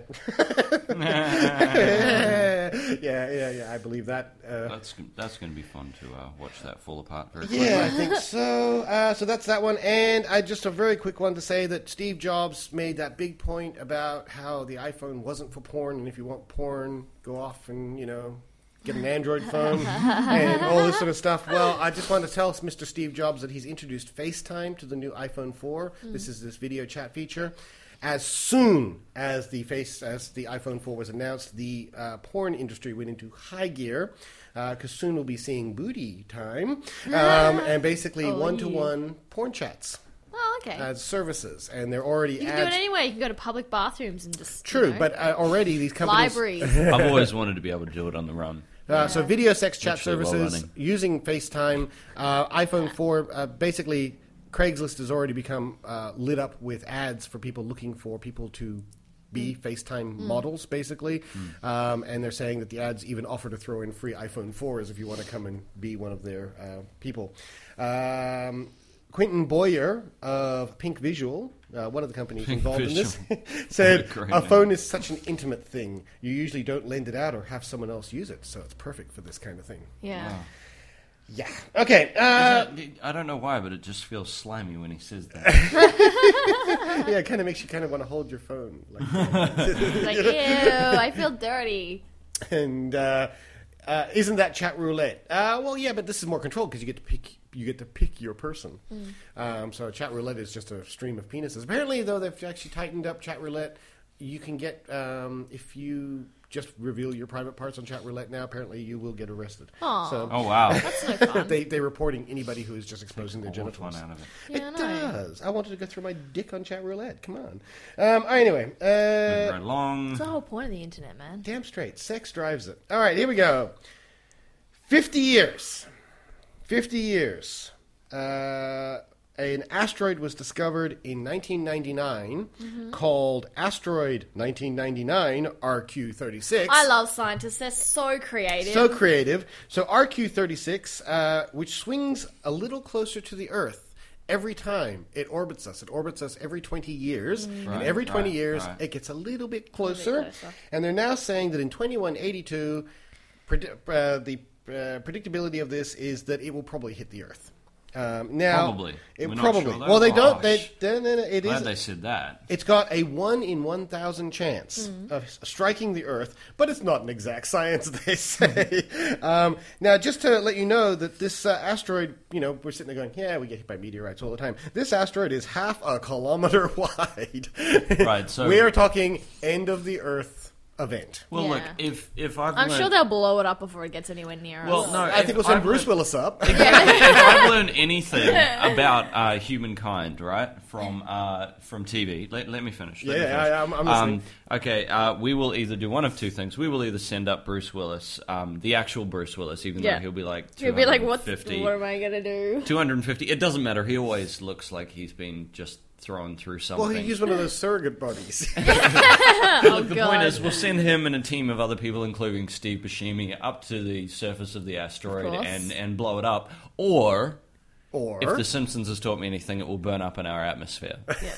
yeah, yeah. I believe that. Uh, That's that's going to be fun to uh, watch that fall apart very yeah, quickly. I think so. Uh, so that's that one. And I just a very quick one to say that Steve Jobs made that big point about how the iPhone wasn't for porn, and if you want porn, go off and, you know, get an Android phone and all this sort of stuff. Well, I just want to tell Mister Steve Jobs that he's introduced FaceTime to the new iPhone four. Mm. This is this video chat feature. As soon as the face as the iPhone four was announced, the uh, porn industry went into high gear because uh, soon we'll be seeing booty time um, and basically oh, one-to-one yeah. porn chats. Oh, okay. As services, and they're already You can ads. do it anyway. You can go to public bathrooms and just True, you know, but uh, already these companies libraries. I've always wanted to be able to do it on the run. Uh, so video sex chat Literally while services running. using FaceTime, uh, iPhone four, uh, basically Craigslist has already become uh, lit up with ads for people looking for people to be FaceTime Mm. models, basically. Mm. Um, and they're saying that the ads even offer to throw in free iPhone fours if you want to come and be one of their uh, people. Um, Quentin Boyer of Pink Visual, uh, one of the companies Pink involved Visual. in this, said, What a great a name. phone is such an intimate thing. You usually don't lend it out or have someone else use it, so it's perfect for this kind of thing. Yeah. Wow. Yeah. Okay. Uh, I don't know why, but it just feels slimy when he says that. yeah, it kind of makes you kind of want to hold your phone. Like, Like, ew, I feel dirty. and uh, uh, isn't that chat roulette? Uh, well, yeah, but this is more controlled because you get to pick. You get to pick your person. Mm. Um, so chat roulette is just a stream of penises. Apparently, though, they've actually tightened up chat roulette. You can get um, if you just reveal your private parts on chat roulette now. Apparently, you will get arrested. Aw. So Oh, wow. That's no fun. they they're reporting anybody who is just exposing their All the fun genitals. out of it. Yeah, I It know. does. I wanted to go through my dick on chat roulette. Come on. Um, anyway, Moving uh, right along. It's the whole point of the internet, man. damn straight. Sex drives it. All right, here we go. Fifty years. Fifty years. Uh, an asteroid was discovered in nineteen ninety-nine Mm-hmm. called Asteroid nineteen ninety-nine R Q thirty-six. I love scientists. They're so creative. So creative. So R Q thirty-six, uh, which swings a little closer to the Earth every time it orbits us. It orbits us every twenty years. And Right, every twenty right, years, right. it gets a little bit bit closer. closer. And they're now saying that in twenty-one eighty-two, predi- uh, the uh, predictability of this is that it will probably hit the Earth. Um, now, Probably. It We're not probably. sure, though? well, they don't. They, Gosh. they, they, it Glad is. they said that. It's got a one in one thousand chance of striking the Earth, but it's not an exact science, they say. um, now, just to let you know that this uh, asteroid, you know, we're sitting there going, yeah, we get hit by meteorites all the time. This asteroid is half a kilometer wide. Right, so- we are talking end of the Earth event. Well, Yeah. look, if if I've I'm learned, sure they'll blow it up before it gets anywhere near Well, us. no, I think if we'll send I've Bruce learned- Willis up. if I've learned anything about uh, humankind, right, from uh, from T V, let, let me finish. Let me Yeah, finish. I- I'm- I'm listening. Um, okay, uh, we will either do one of two things. We will either send up Bruce Willis, um, the actual Bruce Willis, even Yeah. though he'll be like You'll be like, what, fifty. what am I going to do? two hundred fifty. It doesn't matter. He always looks like he's been just thrown through something. Well, he used one of those surrogate bodies. Look, the God. point is, we'll send him and a team of other people, including Steve Buscemi, up to the surface of the asteroid Of course. and, and blow it up. Or, or, if The Simpsons has taught me anything, it will burn up in our atmosphere.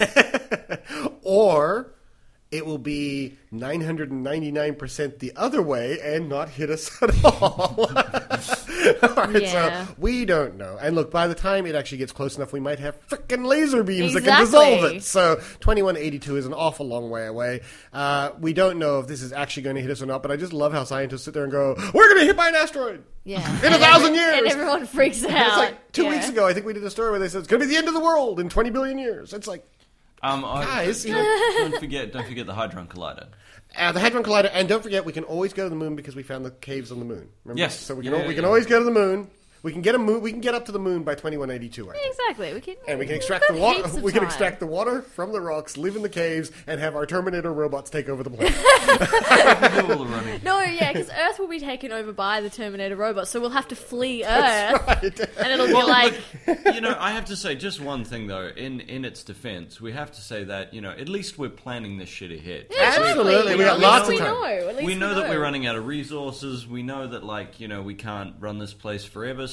or it will be nine hundred ninety-nine percent the other way and not hit us at all. All right, Yeah. so we don't know. And look, by the time it actually gets close enough, we might have frickin' laser beams that Exactly. can dissolve it. So twenty-one eighty-two is an awful long way away. Uh, we don't know if this is actually going to hit us or not, but I just love how scientists sit there and go, we're going to hit by an asteroid. Yeah. In a And thousand every- years. And everyone freaks out. It's like two Yeah. weeks ago, I think we did a story where they said it's going to be the end of the world in twenty billion years. It's like, Um, I- Guys, you don't, don't forget, don't forget the Hadron Collider. Uh, the Hadron Collider, and don't forget, we can always go to the moon because we found the caves on the moon. Remember? Yes. So we can Yeah, al- we yeah, can yeah. always go to the moon. We can get a moon. We can get up to the moon by twenty-one eighty-two. I think. Exactly. We can, And we can we've extract the got water. heaps of We can time. extract the water from the rocks, live in the caves, and have our Terminator robots take over the planet. Do all the running. No, yeah, because Earth will be taken over by the Terminator robot, so we'll have to flee Earth, Right. and it'll be like, You know, I have to say just one thing though. In in its defense, we have to say that you know at least we're planning this shit ahead. yeah, exactly. Absolutely, we got At lots least of we time. Know. At least We know that know. we're running out of resources. We know that like you know we can't run this place forever.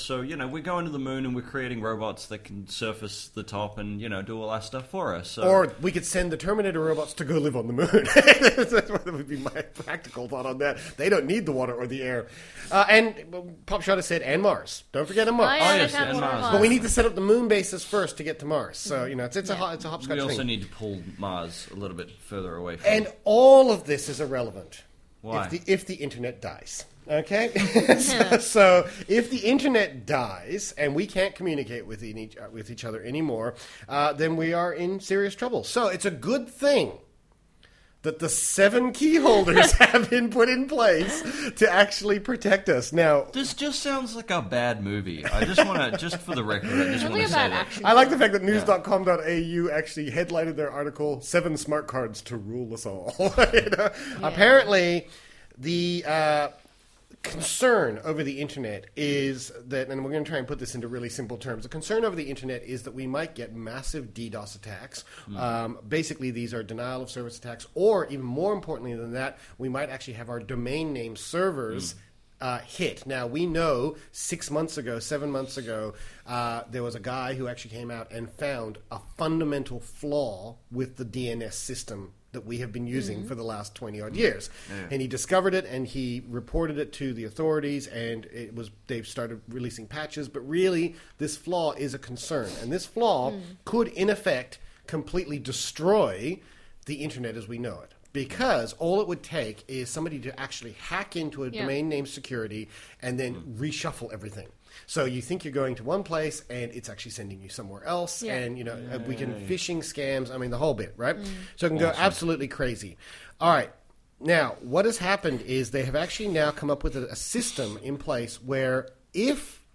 So, you know, we're going to the moon and we're creating robots that can surface the top and, you know, do all our stuff for us. So. Or we could send the Terminator robots to go live on the moon. That's what would be my practical thought on that. They don't need the water or the air. Uh, and Popshot has said, and Mars. Don't forget Mars. Oh, yeah, Oh, they yes, have and one on Mars. Mars. But we need to set up the moon bases first to get to Mars. So, you know, it's, it's, a, ho- it's a hopscotch We also thing. need to pull Mars a little bit further away from And all of this is irrelevant Why? if the if the internet dies. Okay, so, so if the internet dies and we can't communicate with each with each other anymore, uh, then we are in serious trouble. So it's a good thing that the seven key holders have been put in place to actually protect us. Now, This just sounds like a bad movie. I just want to, just for the record, I just want Something to say about that. action. I like the fact that news dot com dot a u actually headlighted their article, Seven Smart Cards to Rule Us All. You know? Apparently, the uh, concern over the internet is that, and we're going to try and put this into really simple terms, the concern over the internet is that we might get massive DDoS attacks. Mm. Um, basically, these are denial of service attacks, or even more importantly than that, we might actually have our domain name servers Mm. Uh, hit. Now, we know six months ago, seven months ago, uh, there was a guy who actually came out and found a fundamental flaw with the D N S system that we have been using for the last twenty-odd years. And he discovered it, and he reported it to the authorities, and it was they've started releasing patches. But really, this flaw is a concern. And this flaw could, in effect, completely destroy the internet as we know it. Because all it would take is somebody to actually hack into a Yeah. domain name security and then reshuffle everything. So you think you're going to one place and it's actually sending you somewhere else. Yeah. And, you know, uh we can phishing scams, I mean, the whole bit, right? So it can go absolutely crazy. All right. Now, what has happened is they have actually now come up with a, a system in place where if,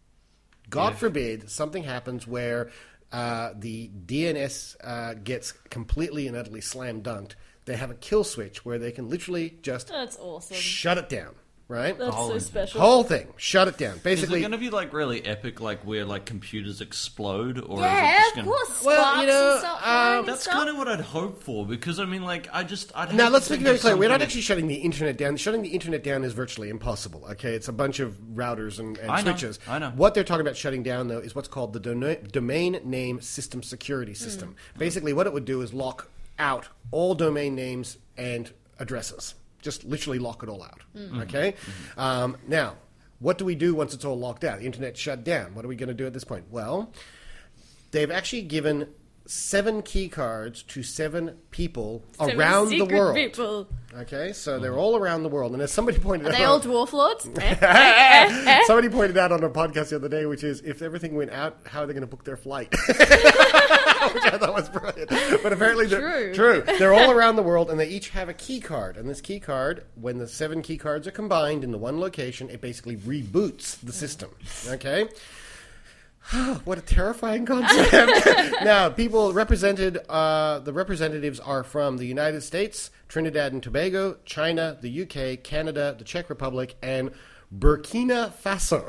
God If. forbid, something happens where uh, the D N S uh, gets completely and utterly slam dunked, they have a kill switch where they can literally just That's awesome. shut it down, right? That's so Holy- special. Whole thing, shut it down. Is it Basically, going to be like really epic, like where like computers explode, or is it Yeah, just of gonna... course. Well, Sparks you know, and stuff uh, flying and That's stuff. kind of what I'd hope for, because I mean, like, I just I'd now hate let's to make it think very of clear. We're some not kind of- actually shutting the internet down. Shutting the internet down is virtually impossible. Okay, it's a bunch of routers and, and I know, switches. I know. What they're talking about shutting down, though, is what's called the dona- domain name system security system. Basically, what it would do is lock out all domain names and addresses. Just literally lock it all out. Okay. Um, now, what do we do once it's all locked out? The internet's shut down. What are we going to do at this point? Well, they've actually given seven key cards to seven people Seven around the secret world. people. Okay, so they're all around the world, and as somebody pointed Are out, they all dwarf lords? Eh, eh, eh, eh. somebody pointed out on a podcast the other day, which is if everything went out, how are they going to book their flight? Which I thought was brilliant. But apparently, they're, True. true. They're all around the world, and they each have a key card. And this key card, when the seven key cards are combined in the one location, it basically reboots the system. Okay. What a terrifying concept. Now, people represented, uh, the representatives are from the United States, Trinidad and Tobago, China, the U K, Canada, the Czech Republic, and Burkina Faso.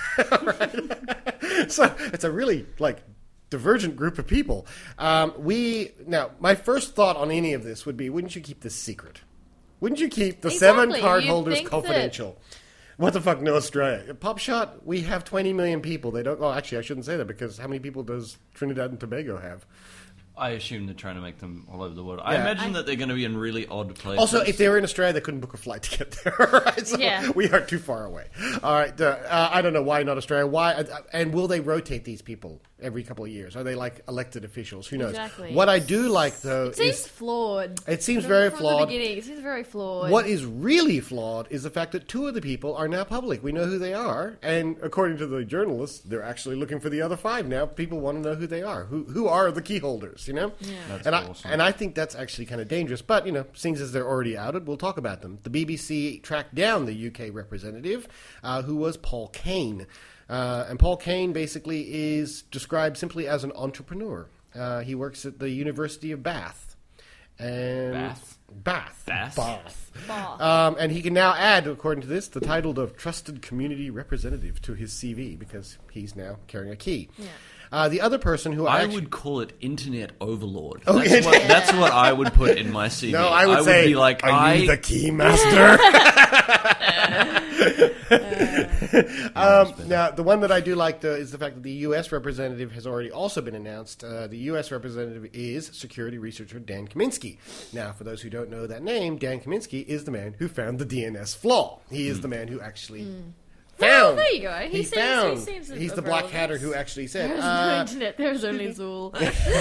Right? So it's a really, like, divergent group of people. Um, we, now, my first thought on any of this would be, wouldn't you keep this secret? Wouldn't you keep the seven Exactly. card You'd holders think that- confidential? What the fuck, no Australia? Pop Shot, we have twenty million people. They don't. Oh, actually, I shouldn't say that because how many people does Trinidad and Tobago have? I assume they're trying to make them all over the world. I Yeah. imagine that they're going to be in really odd places. Also, if they were in Australia, they couldn't book a flight to get there. Right? So Yeah. we are too far away. All right. Uh, uh, I don't know why not Australia. Why? Uh, and will they rotate these people every couple of years? Are they like elected officials? Who knows? Exactly. What I do like though It seems is flawed. it seems From- very from flawed. The beginning. It seems very flawed. What is really flawed is the fact that two of the people are now public. We know who they are, and according to the journalists, they're actually looking for the other five now. People want to know who they are. Who who are the key holders? You know, That's and awesome. I and I think that's actually kind of dangerous. But you know, seeing as they're already outed, we'll talk about them. The B B C tracked down the U K representative, uh, who was Paul Kane, uh, and Paul Kane basically is described simply as an entrepreneur. Uh, he works at the University of Bath. And Bath? Bath. Bath? Bath. Bath. Um, and he can now add, according to this, the title of Trusted Community Representative to his C V because he's now carrying a key. Yeah. Uh, the other person who I, I actually, would call it Internet Overlord. Oh, That's, what, that's what I would put in my C V. no, I would say, be like, are I you the key master? Um, now, the one that I do like though, is the fact that the U S representative has already also been announced. Uh, the U S representative is security researcher Dan Kaminsky. Now, for those who don't know that name, Dan Kaminsky is the man who found the D N S flaw. He is mm. the man who actually... Mm. Found. Well, there you go. He, he seems, found. He seems He's the Black Hatter who actually said, "There's uh, no internet. There's only Zool."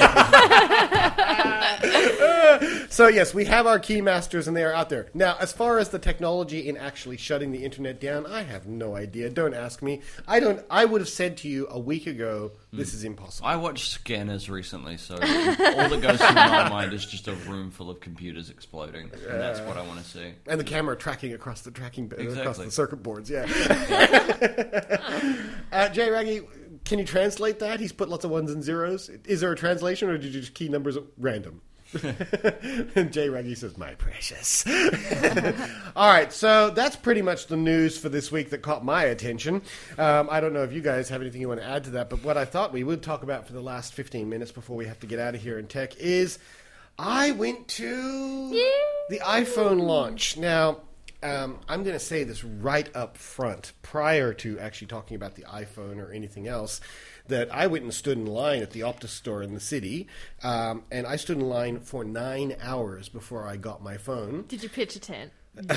So yes, we have our keymasters, and they are out there now. As far as the technology in actually shutting the internet down, I have no idea. Don't ask me. I don't. I would have said to you a week ago, this mm. is impossible. I watched Scanners recently, so all that goes through my mind is just a room full of computers exploding, and uh, that's what I want to see. And the camera tracking across the tracking exactly. across the circuit boards. Yeah. uh, Jay Raggy, can you translate that? He's put lots of ones and zeros. Is there a translation, or did you just key numbers at random? And Jay Raggy says, "My precious." All right, so that's pretty much the news for this week that caught my attention. Um, I don't know if you guys have anything you want to add to that, but what I thought we would talk about for the last fifteen minutes before we have to get out of here in tech is I went to Yay. the iPhone launch. Now, Um, I'm going to say this right up front, prior to actually talking about the iPhone or anything else, that I went and stood in line at the Optus store in the city, um, and I stood in line for nine hours before I got my phone. Did you pitch a tent?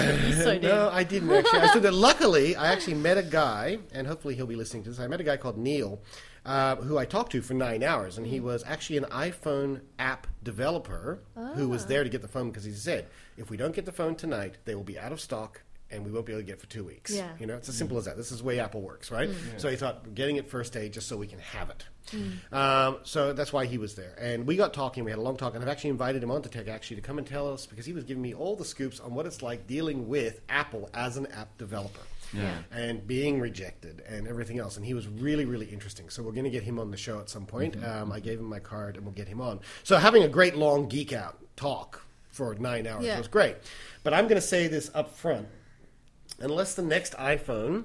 So no, I didn't actually. I stood there. Luckily, I actually met a guy, and hopefully he'll be listening to this. I met a guy called Neil, uh, who I talked to for nine hours, and he was actually an iPhone app developer oh. who was there to get the phone because he said, if we don't get the phone tonight, they will be out of stock and we won't be able to get it for two weeks. Yeah. You know, it's as simple as that. This is the way Apple works, right? Mm. Yeah. So he thought, getting it first day just so we can have it. Mm. Um, so that's why he was there. And we got talking. We had a long talk. And I've actually invited him on to Tech actually to come and tell us, because he was giving me all the scoops on what it's like dealing with Apple as an app developer. Yeah. And being rejected and everything else. And he was really, really interesting. So we're going to get him on the show at some point. Mm-hmm. Um, I gave him my card and we'll get him on. So having a great long geek out talk for nine hours yeah. was great. But I'm going to say this up front. Unless the next iPhone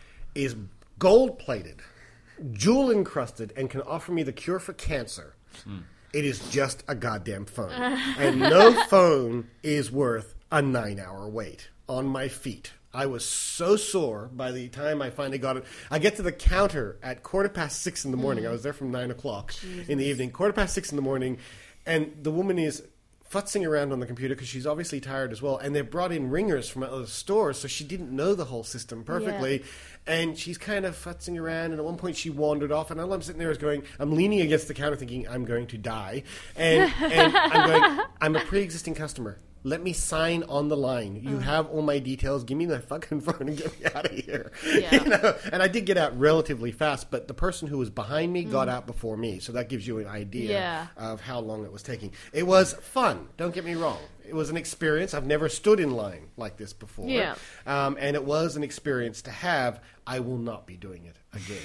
is gold-plated, jewel-encrusted, and can offer me the cure for cancer, mm. it is just a goddamn phone. And no phone is worth a nine-hour wait on my feet. I was so sore by the time I finally got it. I get to the counter at quarter past six in the morning. Mm. I was there from nine o'clock Jesus. in the evening. Quarter past six in the morning, and the woman is futzing around on the computer because she's obviously tired as well. And they brought in ringers from other stores, so she didn't know the whole system perfectly. Yeah. And she's kind of futzing around, and at one point she wandered off, and all I'm sitting there is going, I'm leaning against the counter thinking, I'm going to die. And, and I'm going, I'm a pre-existing customer. Let me sign on the line. You oh. have all my details. Give me the fucking phone and get me out of here. Yeah. You know? And I did get out relatively fast, but the person who was behind me mm. got out before me. So that gives you an idea yeah. of how long it was taking. It was fun. Don't get me wrong. It was an experience. I've never stood in line like this before. Yeah. Um, and it was an experience to have. I will not be doing it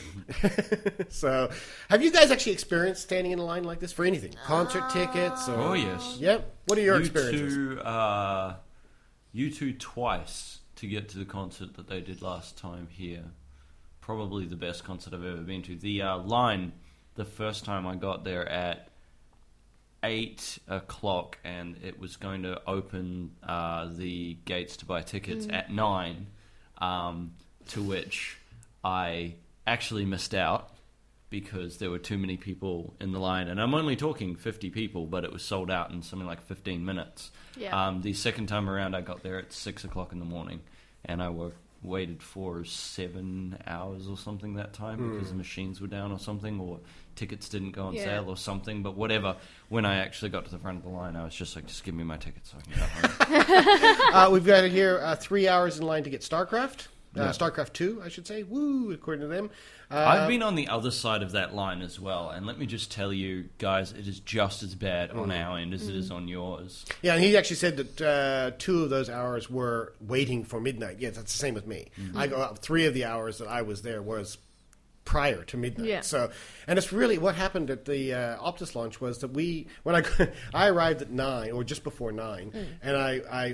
again. So, have you guys actually experienced standing in a line like this for anything? Concert uh, tickets? Or, oh, yes. Yep. What are your you experiences? Two, uh, you two twice to get to the concert that they did last time here. Probably the best concert I've ever been to. The uh, line, the first time I got there at eight o'clock, and it was going to open uh, the gates to buy tickets mm. at nine, um, to which I actually missed out because there were too many people in the line. And I'm only talking fifty people, but it was sold out in something like fifteen minutes. Yeah. Um, the second time around, I got there at six o'clock in the morning, and I worked. waited for seven hours or something that time mm. because the machines were down or something, or tickets didn't go on yeah. sale or something, but whatever. When I actually got to the front of the line, I was just like, just give me my ticket so I can get home. uh, we've got here uh, three hours in line to get StarCraft. Uh, yeah. StarCraft two, I should say. Woo, according to them. Uh, I've been on the other side of that line as well, and let me just tell you, guys, it is just as bad mm. on our end as mm. it is on yours. Yeah, and he actually said that uh, two of those hours were waiting for midnight. Yes, that's the same with me. Mm-hmm. I uh, three of the hours that I was there was prior to midnight. Yeah. So, and it's really what happened at the uh, Optus launch was that we, when I I arrived at nine or just before nine, mm. and I. I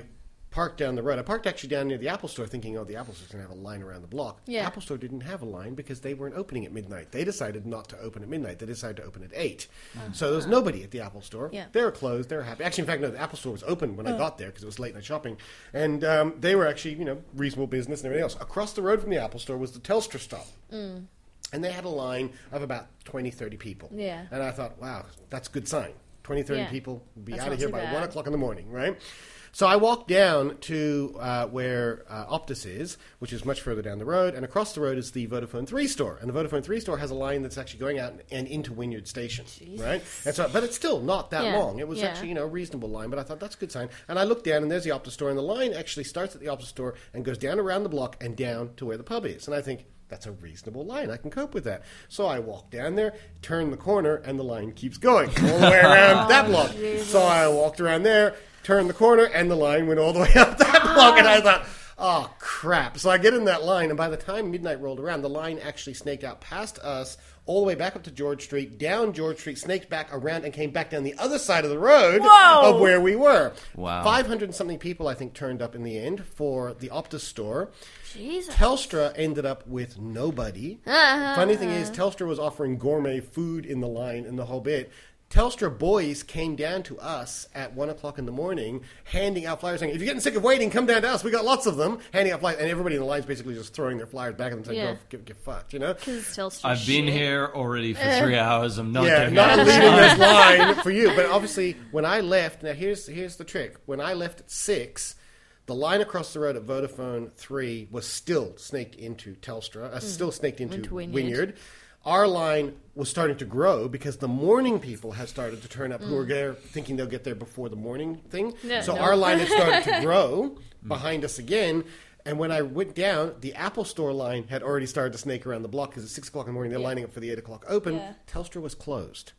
parked down the road. I parked actually down near the Apple Store thinking, oh, the Apple Store's going to have a line around the block. Yeah. The Apple Store didn't have a line because they weren't opening at midnight. They decided not to open at midnight. They decided to open at eight. Uh-huh. So there was nobody at the Apple Store. Yeah. They were closed. They were happy. Actually, in fact, no, the Apple Store was open when I got there because it was late night shopping. And um, they were actually, you know, reasonable business and everything else. Across the road from the Apple Store was the Telstra stop. Mm. And they had a line of about twenty, thirty people. Yeah. And I thought, wow, that's a good sign. twenty, thirty Yeah. people will be That's out of not here too by bad. one o'clock in the morning, right? So I walked down to uh, where uh, Optus is, which is much further down the road, and across the road is the Vodafone three store. And the Vodafone three store has a line that's actually going out and, and into Wynyard Station, right? And so, but it's still not that Yeah. long. It was Yeah. actually, you know, a reasonable line, but I thought that's a good sign. And I looked down, and there's the Optus store, and the line actually starts at the Optus store and goes down around the block and down to where the pub is. And I think, that's a reasonable line. I can cope with that. So I walk down there, turn the corner, and the line keeps going all the way around that block. So I walked around there, turned the corner, and the line went all the way up that block. And I thought, oh, crap. So I get in that line, and by the time midnight rolled around, the line actually snaked out past us, all the way back up to George Street, down George Street, snaked back around, and came back down the other side of the road Whoa! of where we were. Wow. five hundred and something people, I think, turned up in the end for the Optus store. Jesus. Telstra ended up with nobody. Funny thing is, Telstra was offering gourmet food in the line and the whole bit. Telstra boys came down to us at one o'clock in the morning, handing out flyers saying, if you're getting sick of waiting, come down to us. We got lots of them. Handing out flyers. And everybody in the line's basically just throwing their flyers back at them saying, Yeah. go, get, get fucked, you know? Because Telstra I've been shit. here already for three hours. I'm not Yeah, doing not it. leaving this line for you. But obviously, when I left, now here's here's the trick. When I left at six, the line across the road at Vodafone three was still snaked into Telstra, uh, still snaked into, Into Wynyard. Wynyard. Our line was starting to grow because the morning people had started to turn up who were there thinking they'll get there before the morning thing. Yeah, so no. our line had started to grow behind us again. And when I went down, the Apple Store line had already started to snake around the block because it's six o'clock in the morning. They're Yeah. lining up for the eight o'clock open. Yeah. Telstra was closed.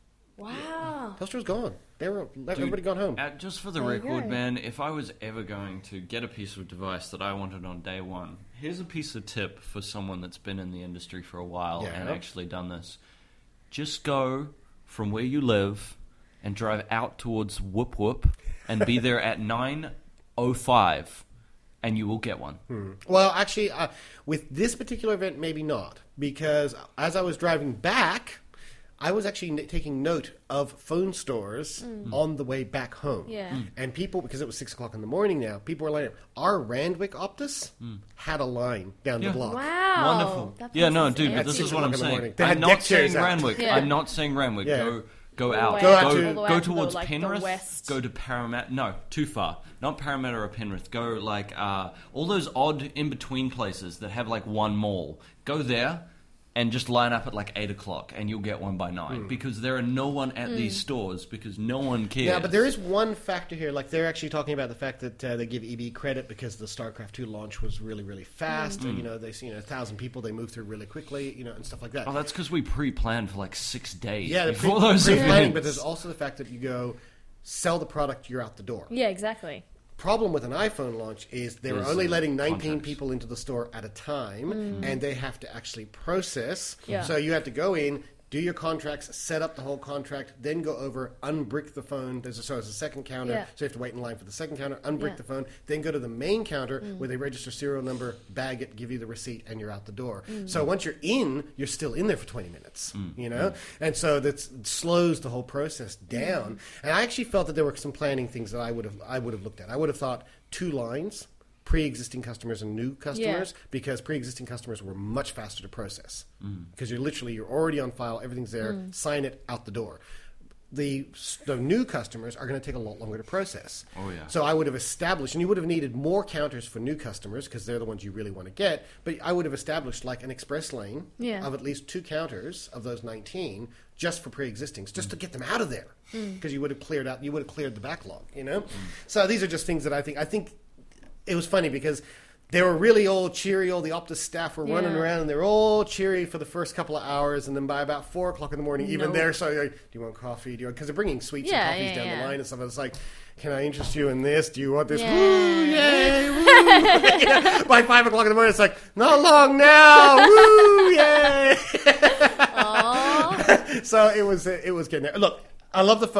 Wow. Telstra was gone. They were let Dude, everybody gone home. uh, just for the There you record, go. man, if I was ever going to get a piece of device that I wanted on day one, here's a piece of tip for someone that's been in the industry for a while Yeah. and actually done this. Just go from where you live and drive out towards Whoop Whoop and be there at nine oh five and you will get one. Well, actually, uh, with this particular event, maybe not, because as I was driving back, I was actually n- taking note of phone stores on the way back home. Yeah. Mm. And people, because it was six o'clock in the morning now, people were lining up. Our Randwick Optus had a line down Yeah. the block. Wow. Wonderful. That yeah, place no, is dude, but empty. this six is what I'm o'clock in the saying. morning. They had I'm not deck saying chairs out. Randwick. Yeah. I'm not saying Randwick. Yeah. Go go All the out. way Go out go, to- all the way go out to the, towards like, the Penrith. west. Go to Parramatta. No, too far. Not Parramatta or Penrith. Go like uh, all those odd in between places that have like one mall. Go there. And just line up at like eight o'clock, and you'll get one by nine because there are no one at these stores because no one cares. Yeah, but there is one factor here. Like, they're actually talking about the fact that uh, they give E B credit because the StarCraft two launch was really, really fast. And, you know, they see, you know, a thousand people, they move through really quickly, you know, and stuff like that. Oh, that's because we pre-planned for like six days Yeah, the before pre- those pre-planning, events. but there's also the fact that you go sell the product, you're out the door. Yeah, exactly. Problem with an iPhone launch is they were Is, only uh, letting nineteen contracts. people into the store at a time, and they have to actually process. Yeah. So you have to go in, do your contracts, set up the whole contract, then go over, unbrick the phone. There's a, so there's a second counter, Yeah. so you have to wait in line for the second counter, unbrick Yeah. the phone, then go to the main counter where they register serial number, bag it, give you the receipt, and you're out the door. So once you're in, you're still in there for twenty minutes, you know? And so that slows the whole process down. And I actually felt that there were some planning things that I would have I would have looked at. I would have thought two lines, pre-existing customers and new customers, because pre-existing customers were much faster to process. Because you're literally, you're already on file, everything's there, sign it, out the door. The, the new customers are going to take a lot longer to process. Oh, yeah. So I would have established, and you would have needed more counters for new customers because they're the ones you really want to get, but I would have established like an express lane Yeah. of at least two counters of those nineteen just for pre-existings, just to get them out of there because you would have cleared out, you would have cleared the backlog, you know? So these are just things that I think, I think it was funny because they were really all cheery. All the Optus staff were running Yeah. around, and they were all cheery for the first couple of hours. And then by about four o'clock in the morning, even Nope. they're so like, "Do you want coffee? Do you?" Because they're bringing sweets Yeah, and coffees yeah, down yeah. the line and stuff. And it's like, "Can I interest you in this? Do you want this?" Yeah. Woo, yay! Woo! Yeah. By five o'clock in the morning, it's like, "Not long now!" Woo, yay! Aww. So it was, it was getting there. Look, I love the phone.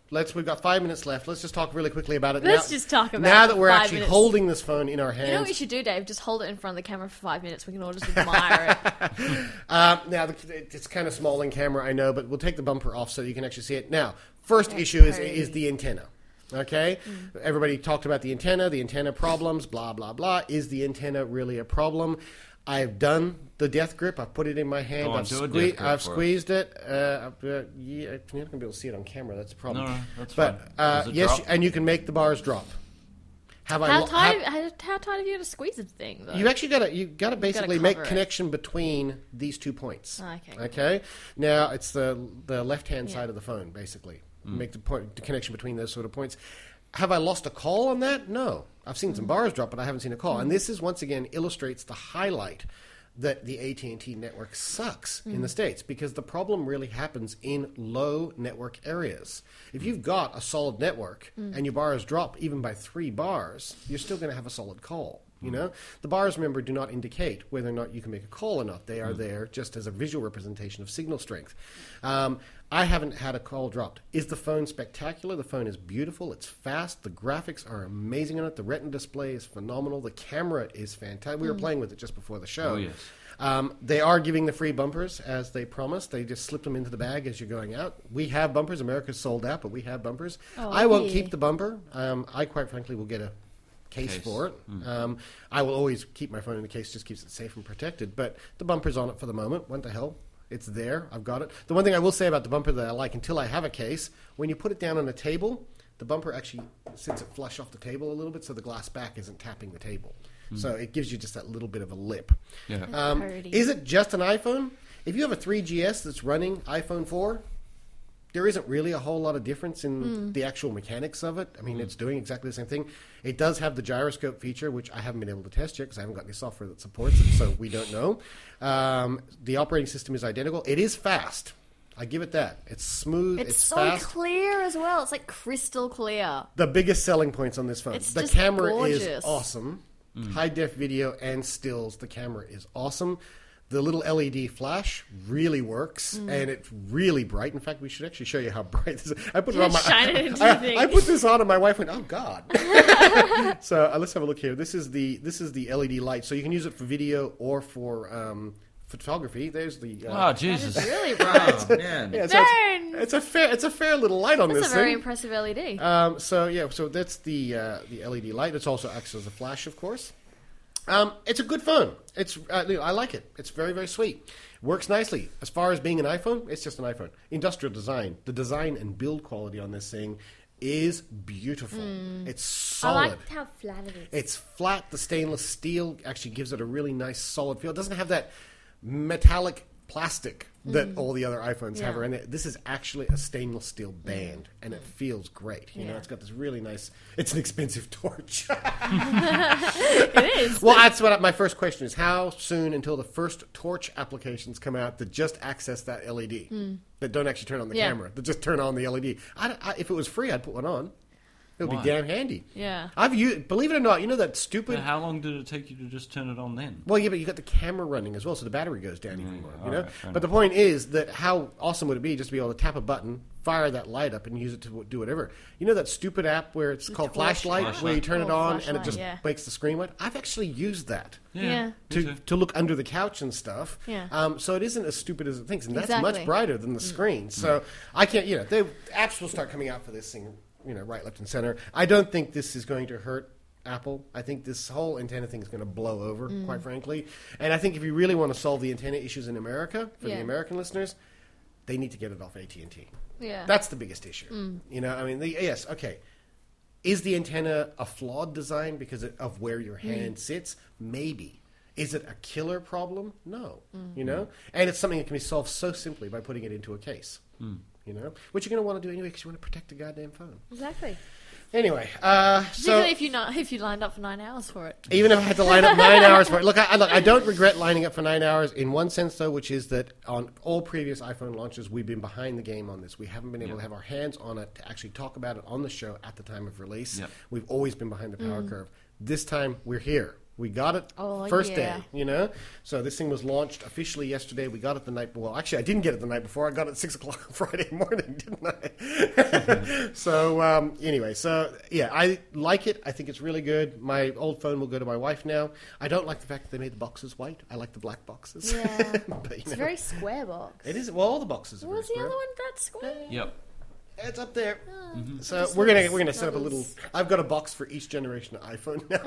let's. We've got five minutes left. Let's just talk really quickly about it. Let's now, just talk about now it that for we're five actually minutes. holding this phone in our hands. You know what you should do, Dave? Just hold it in front of the camera for five minutes. We can all just admire it. Um, now, the, it's kind of small in camera, I know, but we'll take the bumper off so you can actually see it. Now, first That's issue is, pretty. is the antenna. Okay? Mm. Everybody talked about the antenna, the antenna problems, blah, blah, blah. Is the antenna really a problem? I've done the death grip. I've put it in my hand. Go on, I've, do a sque- death grip I've for squeezed it. Uh, uh, yeah, you're not going to be able to see it on camera. That's the problem. No, no, that's but, fine. uh, Does it yes, drop? and you can make the bars drop. Have I How lo- tight? have- How, how tight have you got to squeeze the thing? Though? You actually got to you got to basically make cover it. connection between these two points. Ah, okay. Okay. Now it's the the left hand Yeah. side of the phone basically. Make the point the connection between those sort of points. Have I lost a call on that? No. I've seen some bars drop, but I haven't seen a call. And this is once again illustrates the highlight that the A T and T network sucks in the States, because the problem really happens in low network areas. If you've got a solid network and your bars drop even by three bars, you're still going to have a solid call. You know, the bars, remember, do not indicate whether or not you can make a call or not. They are there just as a visual representation of signal strength. Um, I haven't had a call dropped. Is the phone spectacular? The phone is beautiful. It's fast. The graphics are amazing on it. The Retina display is phenomenal. The camera is fantastic. We were playing with it just before the show. Oh, yes. Um, they are giving the free bumpers as they promised. They just slipped them into the bag as you're going out. We have bumpers. America's sold out, but we have bumpers. Oh, I won't yeah. keep the bumper. Um, I quite frankly will get a case, Case. for it. Um, I will always keep my phone in the case, just keeps it safe and protected. But the bumper's on it for the moment. What the hell? It's there. I've got it. The one thing I will say about the bumper that I like, until I have a case, when you put it down on a table, the bumper actually sits it flush off the table a little bit, so the glass back isn't tapping the table. So it gives you just that little bit of a lip. Yeah. Um, Pretty. is it just an iPhone? If you have a three G S that's running iPhone four, there isn't really a whole lot of difference in the actual mechanics of it. I mean, it's doing exactly the same thing. It does have the gyroscope feature, which I haven't been able to test yet because I haven't got any software that supports it, so we don't know. Um, the operating system is identical. It is fast. I give it that. It's smooth. It's, It's, so fast. clear as well. It's like crystal clear. The biggest selling points on this phone. It's the just camera is gorgeous. awesome. High def video and stills. The camera is awesome. The little L E D flash really works, Mm. and it's really bright. In fact, we should actually show you how bright this is. I put it Yeah, on my. shine it into I, the thing. I put this on, and my wife went, "Oh God!" So uh, let's have a look here. This is the this is the L E D light, so you can use it for video or for um, photography. There's the. Uh, Oh, Jesus. It's really bright. Oh, man. yeah, so it's, Burns. it's a fair it's a fair little light on That's this a very thing. impressive L E D. Um, so yeah, so that's the uh, the L E D light. It also acts as a flash, of course. Um, it's a good phone. It's uh, you know, I like it. It's very very sweet. Works nicely. As far as being an iPhone, it's just an iPhone. Industrial design, the design and build quality on this thing is beautiful. It's I solid. like how flat it is. It's flat. The stainless steel actually gives it a really nice solid feel. It doesn't have that metallic plastic that all the other iPhones have Yeah. around it. This is actually a stainless steel band, and it feels great. You know, Yeah. it's got this really nice. It's an expensive torch. It is. Well, that's what I- my first question is: how soon until the first torch applications come out that just access that L E D, that don't actually turn on the Yeah. camera, that just turn on the L E D? I, I, if it was free, I'd put one on. It would Why? be damn handy. Yeah. I've used, believe it or not, you know that stupid. But how long did it take you to just turn it on then? Well, yeah, but you got the camera running as well, so the battery goes down even more. You all know, right, fair but the point is that how awesome would it be just to be able to tap a button, fire that light up, and use it to do whatever. You know that stupid app where it's called torch Flashlight, Flashlight. where you turn it Oh, on and it Flashlight, just yeah. makes the screen light. I've actually used that. Yeah. me To, too. to look under the couch and stuff. Yeah. Um, so it isn't as stupid as it thinks, and that's much Exactly. brighter than the screen. So I can't, you know, the apps will start coming out for this thing, you know, right, left, and center. I don't think this is going to hurt Apple. I think this whole antenna thing is going to blow over, Mm. quite frankly. And I think if you really want to solve the antenna issues in America, for Yeah. the American listeners, they need to get it off A T and T. Yeah. That's the biggest issue. You know, I mean, the, yes, okay. Is the antenna a flawed design because of where your hand sits? Maybe. Is it a killer problem? No. You know? And it's something that can be solved so simply by putting it into a case. You know? Which you're going to want to do anyway because you want to protect the goddamn phone. Exactly. Anyway, uh, so Particularly if you not, if you lined up for nine hours for it. even if I had to line up nine hours for it, look, I, I- look, I don't regret lining up for nine hours in one sense, though, which is that on all previous iPhone launches, we've been behind the game on this. We haven't been able to have our hands on it to actually talk about it on the show at the time of release. Yep. We've always been behind the power curve. This time, we're here. We got it Oh, first yeah. day, you know? So this thing was launched officially yesterday. We got it the night before. Well, actually, I didn't get it the night before. I got it at six o'clock on Friday morning, didn't I? so, um, anyway, so, yeah, I like it. I think it's really good. My old phone will go to my wife now. I don't like the fact that they made the boxes white. I like the black boxes. Yeah. But, you It's know, a very square box. it is, well, all the boxes are What very was the square. other one that square? Yep. It's up there. Oh, So just we're gonna looks- we're gonna set up a that little. was- I've got a box for each generation of iPhone now.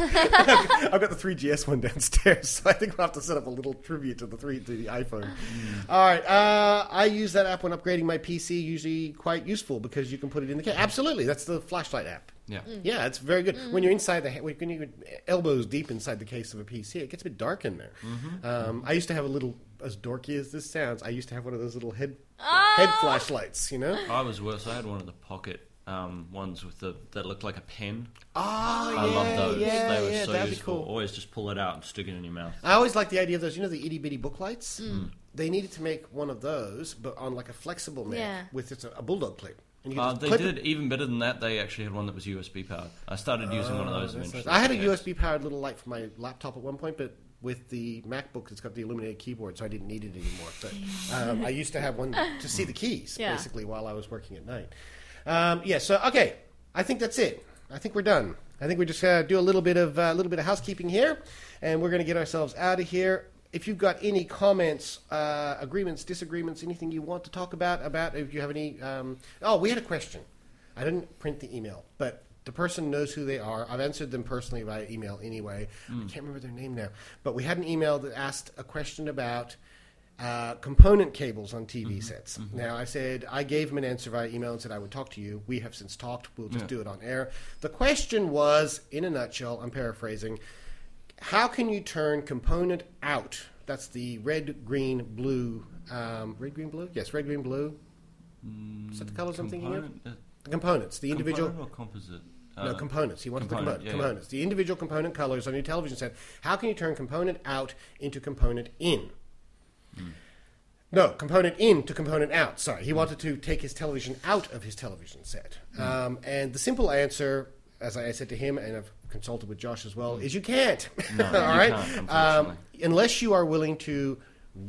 I've got the three G S one downstairs, so I think we'll have to set up a little tribute to the three to the iPhone. All right, uh, I use that app when upgrading my P C. Usually quite useful because you can put it in the case. Absolutely, that's the flashlight app. Yeah. Yeah, it's very good. When you're inside the, when you're elbows deep inside the case of a P C, it gets a bit dark in there. Um, I used to have a little, as dorky as this sounds, I used to have one of those little head head flashlights, you know? I was worse. I had one of the pocket um, ones with the that looked like a pen. Oh, I yeah, love those. yeah, they were yeah, so that'd useful. be cool. Always just pull it out and stick it in your mouth. I always like the idea of those, you know, the itty bitty book lights? They needed to make one of those, but on like a flexible neck Yeah. with it's a, a bulldog clip. And you Uh, just they clip did it. even better than that. They actually had one that was U S B powered. I started using one of those That's eventually. nice. I had a Yes. U S B powered little light for my laptop at one point, but with the MacBook, it's got the illuminated keyboard, so I didn't need it anymore. But um, I used to have one to see the keys, Yeah. basically, while I was working at night. Um, yeah, so, okay, I think that's it. I think we're done. I think we're just going to do a little bit of a uh, little bit of housekeeping here, and we're going to get ourselves out of here. If you've got any comments, uh, agreements, disagreements, anything you want to talk about, about if you have any... Um, oh, we had a question. I didn't print the email, but the person knows who they are. I've answered them personally via email anyway. I can't remember their name now. But we had an email that asked a question about uh, component cables on T V sets. Now, I said, I gave him an answer via email and said I would talk to you. We have since talked. We'll just Yeah. do it on air. The question was, in a nutshell, I'm paraphrasing, how can you turn component out? That's the red, green, blue. Um, red, green, blue? Yes, red, green, blue. Is that the colors I'm thinking of? Component, uh, The components, the individual... component or composite? No, Uh, components. He wanted component, the yeah, compo- yeah. components. The individual component colors on your television set. How can you turn component out into component in? No, component in to component out. Sorry. He wanted to take his television out of his television set. Um, and the simple answer, as I said to him, and I've consulted with Josh as well, is you can't. No, All you right? can't, um, unfortunately. unless you are willing to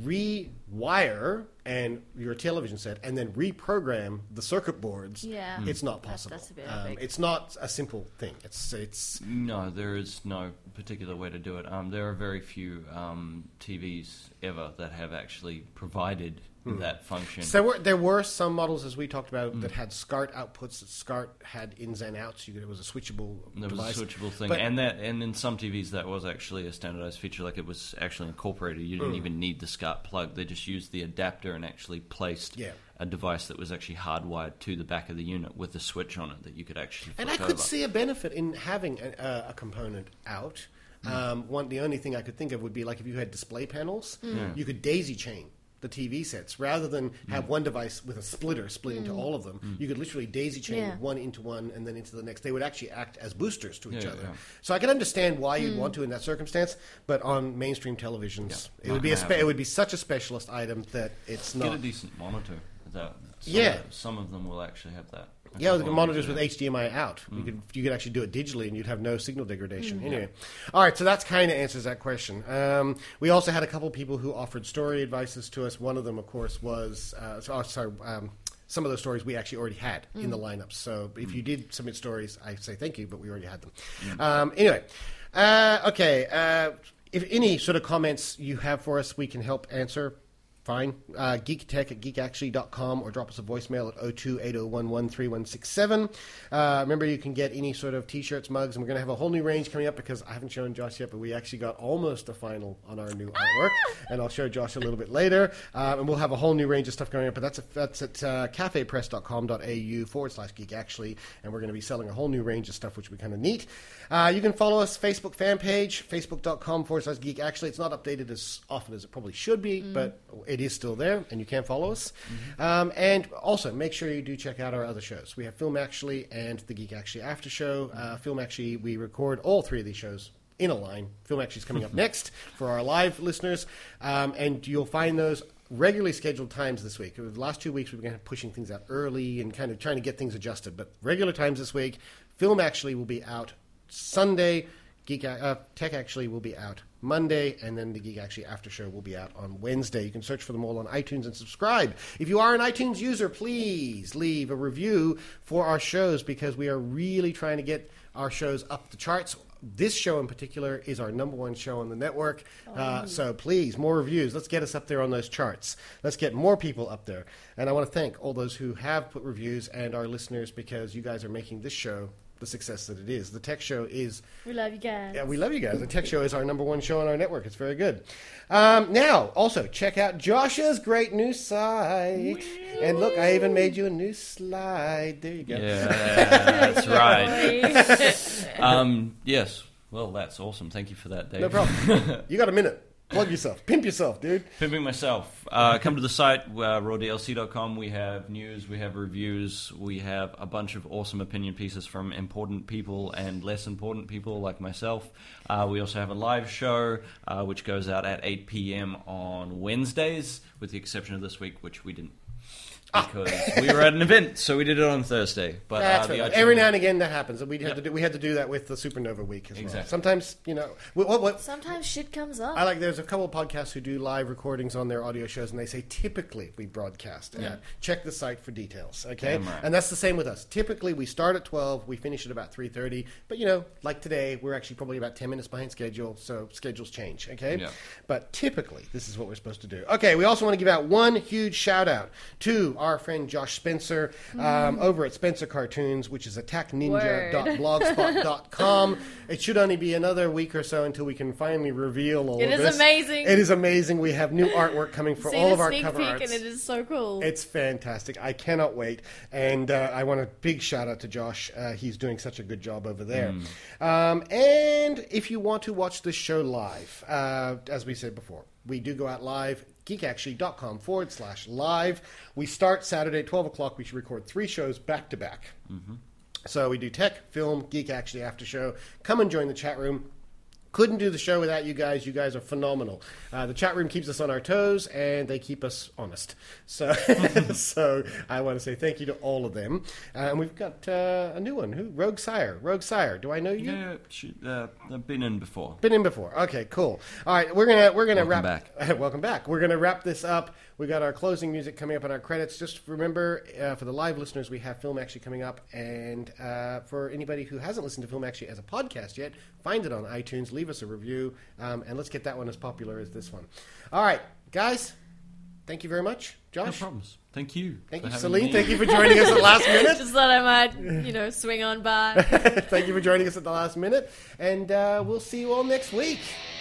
rewire and your television set and then reprogram the circuit boards, Yeah. it's not That's- possible. that's a bit um, epic. it's not a simple thing. It's it's No, there is no particular way to do it. Um, there are very few um, T Vs ever that have actually provided that function. So there were, there were some models, as we talked about, that had SCART outputs. That SCART had ins and outs. You could, it was a switchable There was device. a switchable thing, But- and that, and in some T Vs that was actually a standardized feature. Like it was actually incorporated. You Mm. didn't even need the SCART plug. They just used the adapter and actually placed Yeah. a device that was actually hardwired to the back of the unit with a switch on it that you could actually. And I flick could over. see a benefit in having a, a, a component out. Um, one, the only thing I could think of would be like if you had display panels, Yeah. you could daisy chain the T V sets rather than have one device with a splitter split into all of them. You could literally daisy chain Yeah. one into one and then into the next. They would actually act as boosters to each Yeah, other. yeah. So I can understand why you'd want to in that circumstance, but on mainstream televisions, Yeah. it would be a Not spe- gonna it would be such a specialist item that it's Get not. a decent monitor. That some Yeah. of, some of them will actually have that. A Yeah, the couple of monitors them with do. H D M I out. Mm. You could you could actually do it digitally, and you'd have no signal degradation. Anyway, all right. So that's kind of answers that question. Um, we also had a couple people who offered story advices to us. One of them, of course, was uh, so, oh, sorry. Um, some of those stories we actually already had in the lineup. So if you did submit stories, I say thank you, but we already had them. Um, anyway, uh, okay. Uh, if any sort of comments you have for us, we can help answer. Fine. Uh, geektech at geek actually dot com or drop us a voicemail at oh two eight oh one one three one six seven. Uh, remember, you can get any sort of T-shirts, mugs, and we're going to have a whole new range coming up because I haven't shown Josh yet, but we actually got almost a final on our new artwork, and I'll show Josh a little bit later. Uh, and we'll have a whole new range of stuff coming up, but that's, a, that's at uh, cafepress dot com dot a u forward slash geek actually, and we're going to be selling a whole new range of stuff, which will be kind of neat. Uh, you can follow us Facebook fan page, facebook dot com forward slash geek actually. It's not updated as often as it probably should be, but it is still there, and you can follow us. Um, and also, make sure you do check out our other shows. We have Film Actually and the Geek Actually After Show. Uh, Film Actually, we record all three of these shows in a line. Film Actually is coming up next for our live listeners, um, and you'll find those regularly scheduled times this week. The last two weeks we've been pushing things out early and kind of trying to get things adjusted, but regular times this week. Film Actually will be out Sunday. Geek uh, Tech Actually will be out Monday, and then the Geek Actually After Show will be out on Wednesday. You can search for them all on iTunes and subscribe. If you are an iTunes user, please leave a review for our shows, because we are really trying to get our shows up the charts. This show in particular is our number one show on the network. Uh, so please, more reviews. Let's get us up there on those charts. Let's get more people up there. And I want to thank all those who have put reviews and our listeners, because you guys are making this show the success that it is. The Tech Show is... We love you guys. Yeah, we love you guys. The Tech Show is our number one show on our network. It's very good. Um, now, also, check out Josh's great new site. Whee! And look, I even made you a new slide. There you go. Yeah, that's right. um, yes. Well, that's awesome. Thank you for that, Dave. No problem. You got a minute. Plug yourself. Pimp yourself, dude. Pimping myself. Uh, come to the site, uh, raw d l c dot com. We have news, we have reviews, we have a bunch of awesome opinion pieces from important people and less important people like myself. Uh, we also have a live show, uh, which goes out at eight p.m. on Wednesdays, with the exception of this week, which we didn't. Because we were at an event, so we did it on Thursday. But That's uh, the right. iTunes- Every now and again that happens. We had Yep. to do, we had to do that with the Supernova week as well. Exactly. Sometimes, you know, what, what, what Sometimes shit comes up. I like. There's a couple of podcasts who do live recordings on their audio shows, and they say typically we broadcast. Yeah. Check the site for details. Okay, Damn right. and that's the same with us. Typically we start at twelve, we finish at about three thirty. But you know, like today, we're actually probably about ten minutes behind schedule, so schedules change. Okay, Yeah. but typically this is what we're supposed to do. Okay, we also want to give out one huge shout out to our friend Josh Spencer um, over at Spencer Cartoons, which is attack ninja dot blogspot dot com. It should only be another week or so until we can finally reveal all It of is this. amazing. It is amazing. We have new artwork coming for Seen all a of our sneak cover peek, arts. and it is so cool. It's fantastic. I cannot wait. And uh, I want a big shout out to Josh. Uh, he's doing such a good job over there. Um, and if you want to watch this show live, uh, as we said before, we do go out live. geekactually.com forward slash live. We start Saturday at twelve o'clock. We should record three shows back to back. So we do tech, film, Geek Actually After Show. Come and join the chat room. Couldn't do the show without you guys. You guys are phenomenal. Uh, the chat room keeps us on our toes, and they keep us honest. So, so I want to say thank you to all of them. Uh, and we've got uh, a new one. Who? Rogue Sire. Rogue Sire. Do I know you? Yeah, she, uh, I've been in before. Been in before. Okay, cool. All right, we're gonna we're gonna Welcome wrap. welcome back. We're gonna wrap this up. We got our closing music coming up on our credits. Just remember, uh, for the live listeners, we have Film Actually coming up, and uh, for anybody who hasn't listened to Film Actually as a podcast yet, find it on iTunes. Leave us a review, um, and let's get that one as popular as this one. All right, guys. Thank you very much, No Josh. problems. Thank you. Thank for you, having Celine. me. Thank you for joining us at the last minute. Just thought I might, you know, swing on by. Thank you for joining us at the last minute, and uh, we'll see you all next week.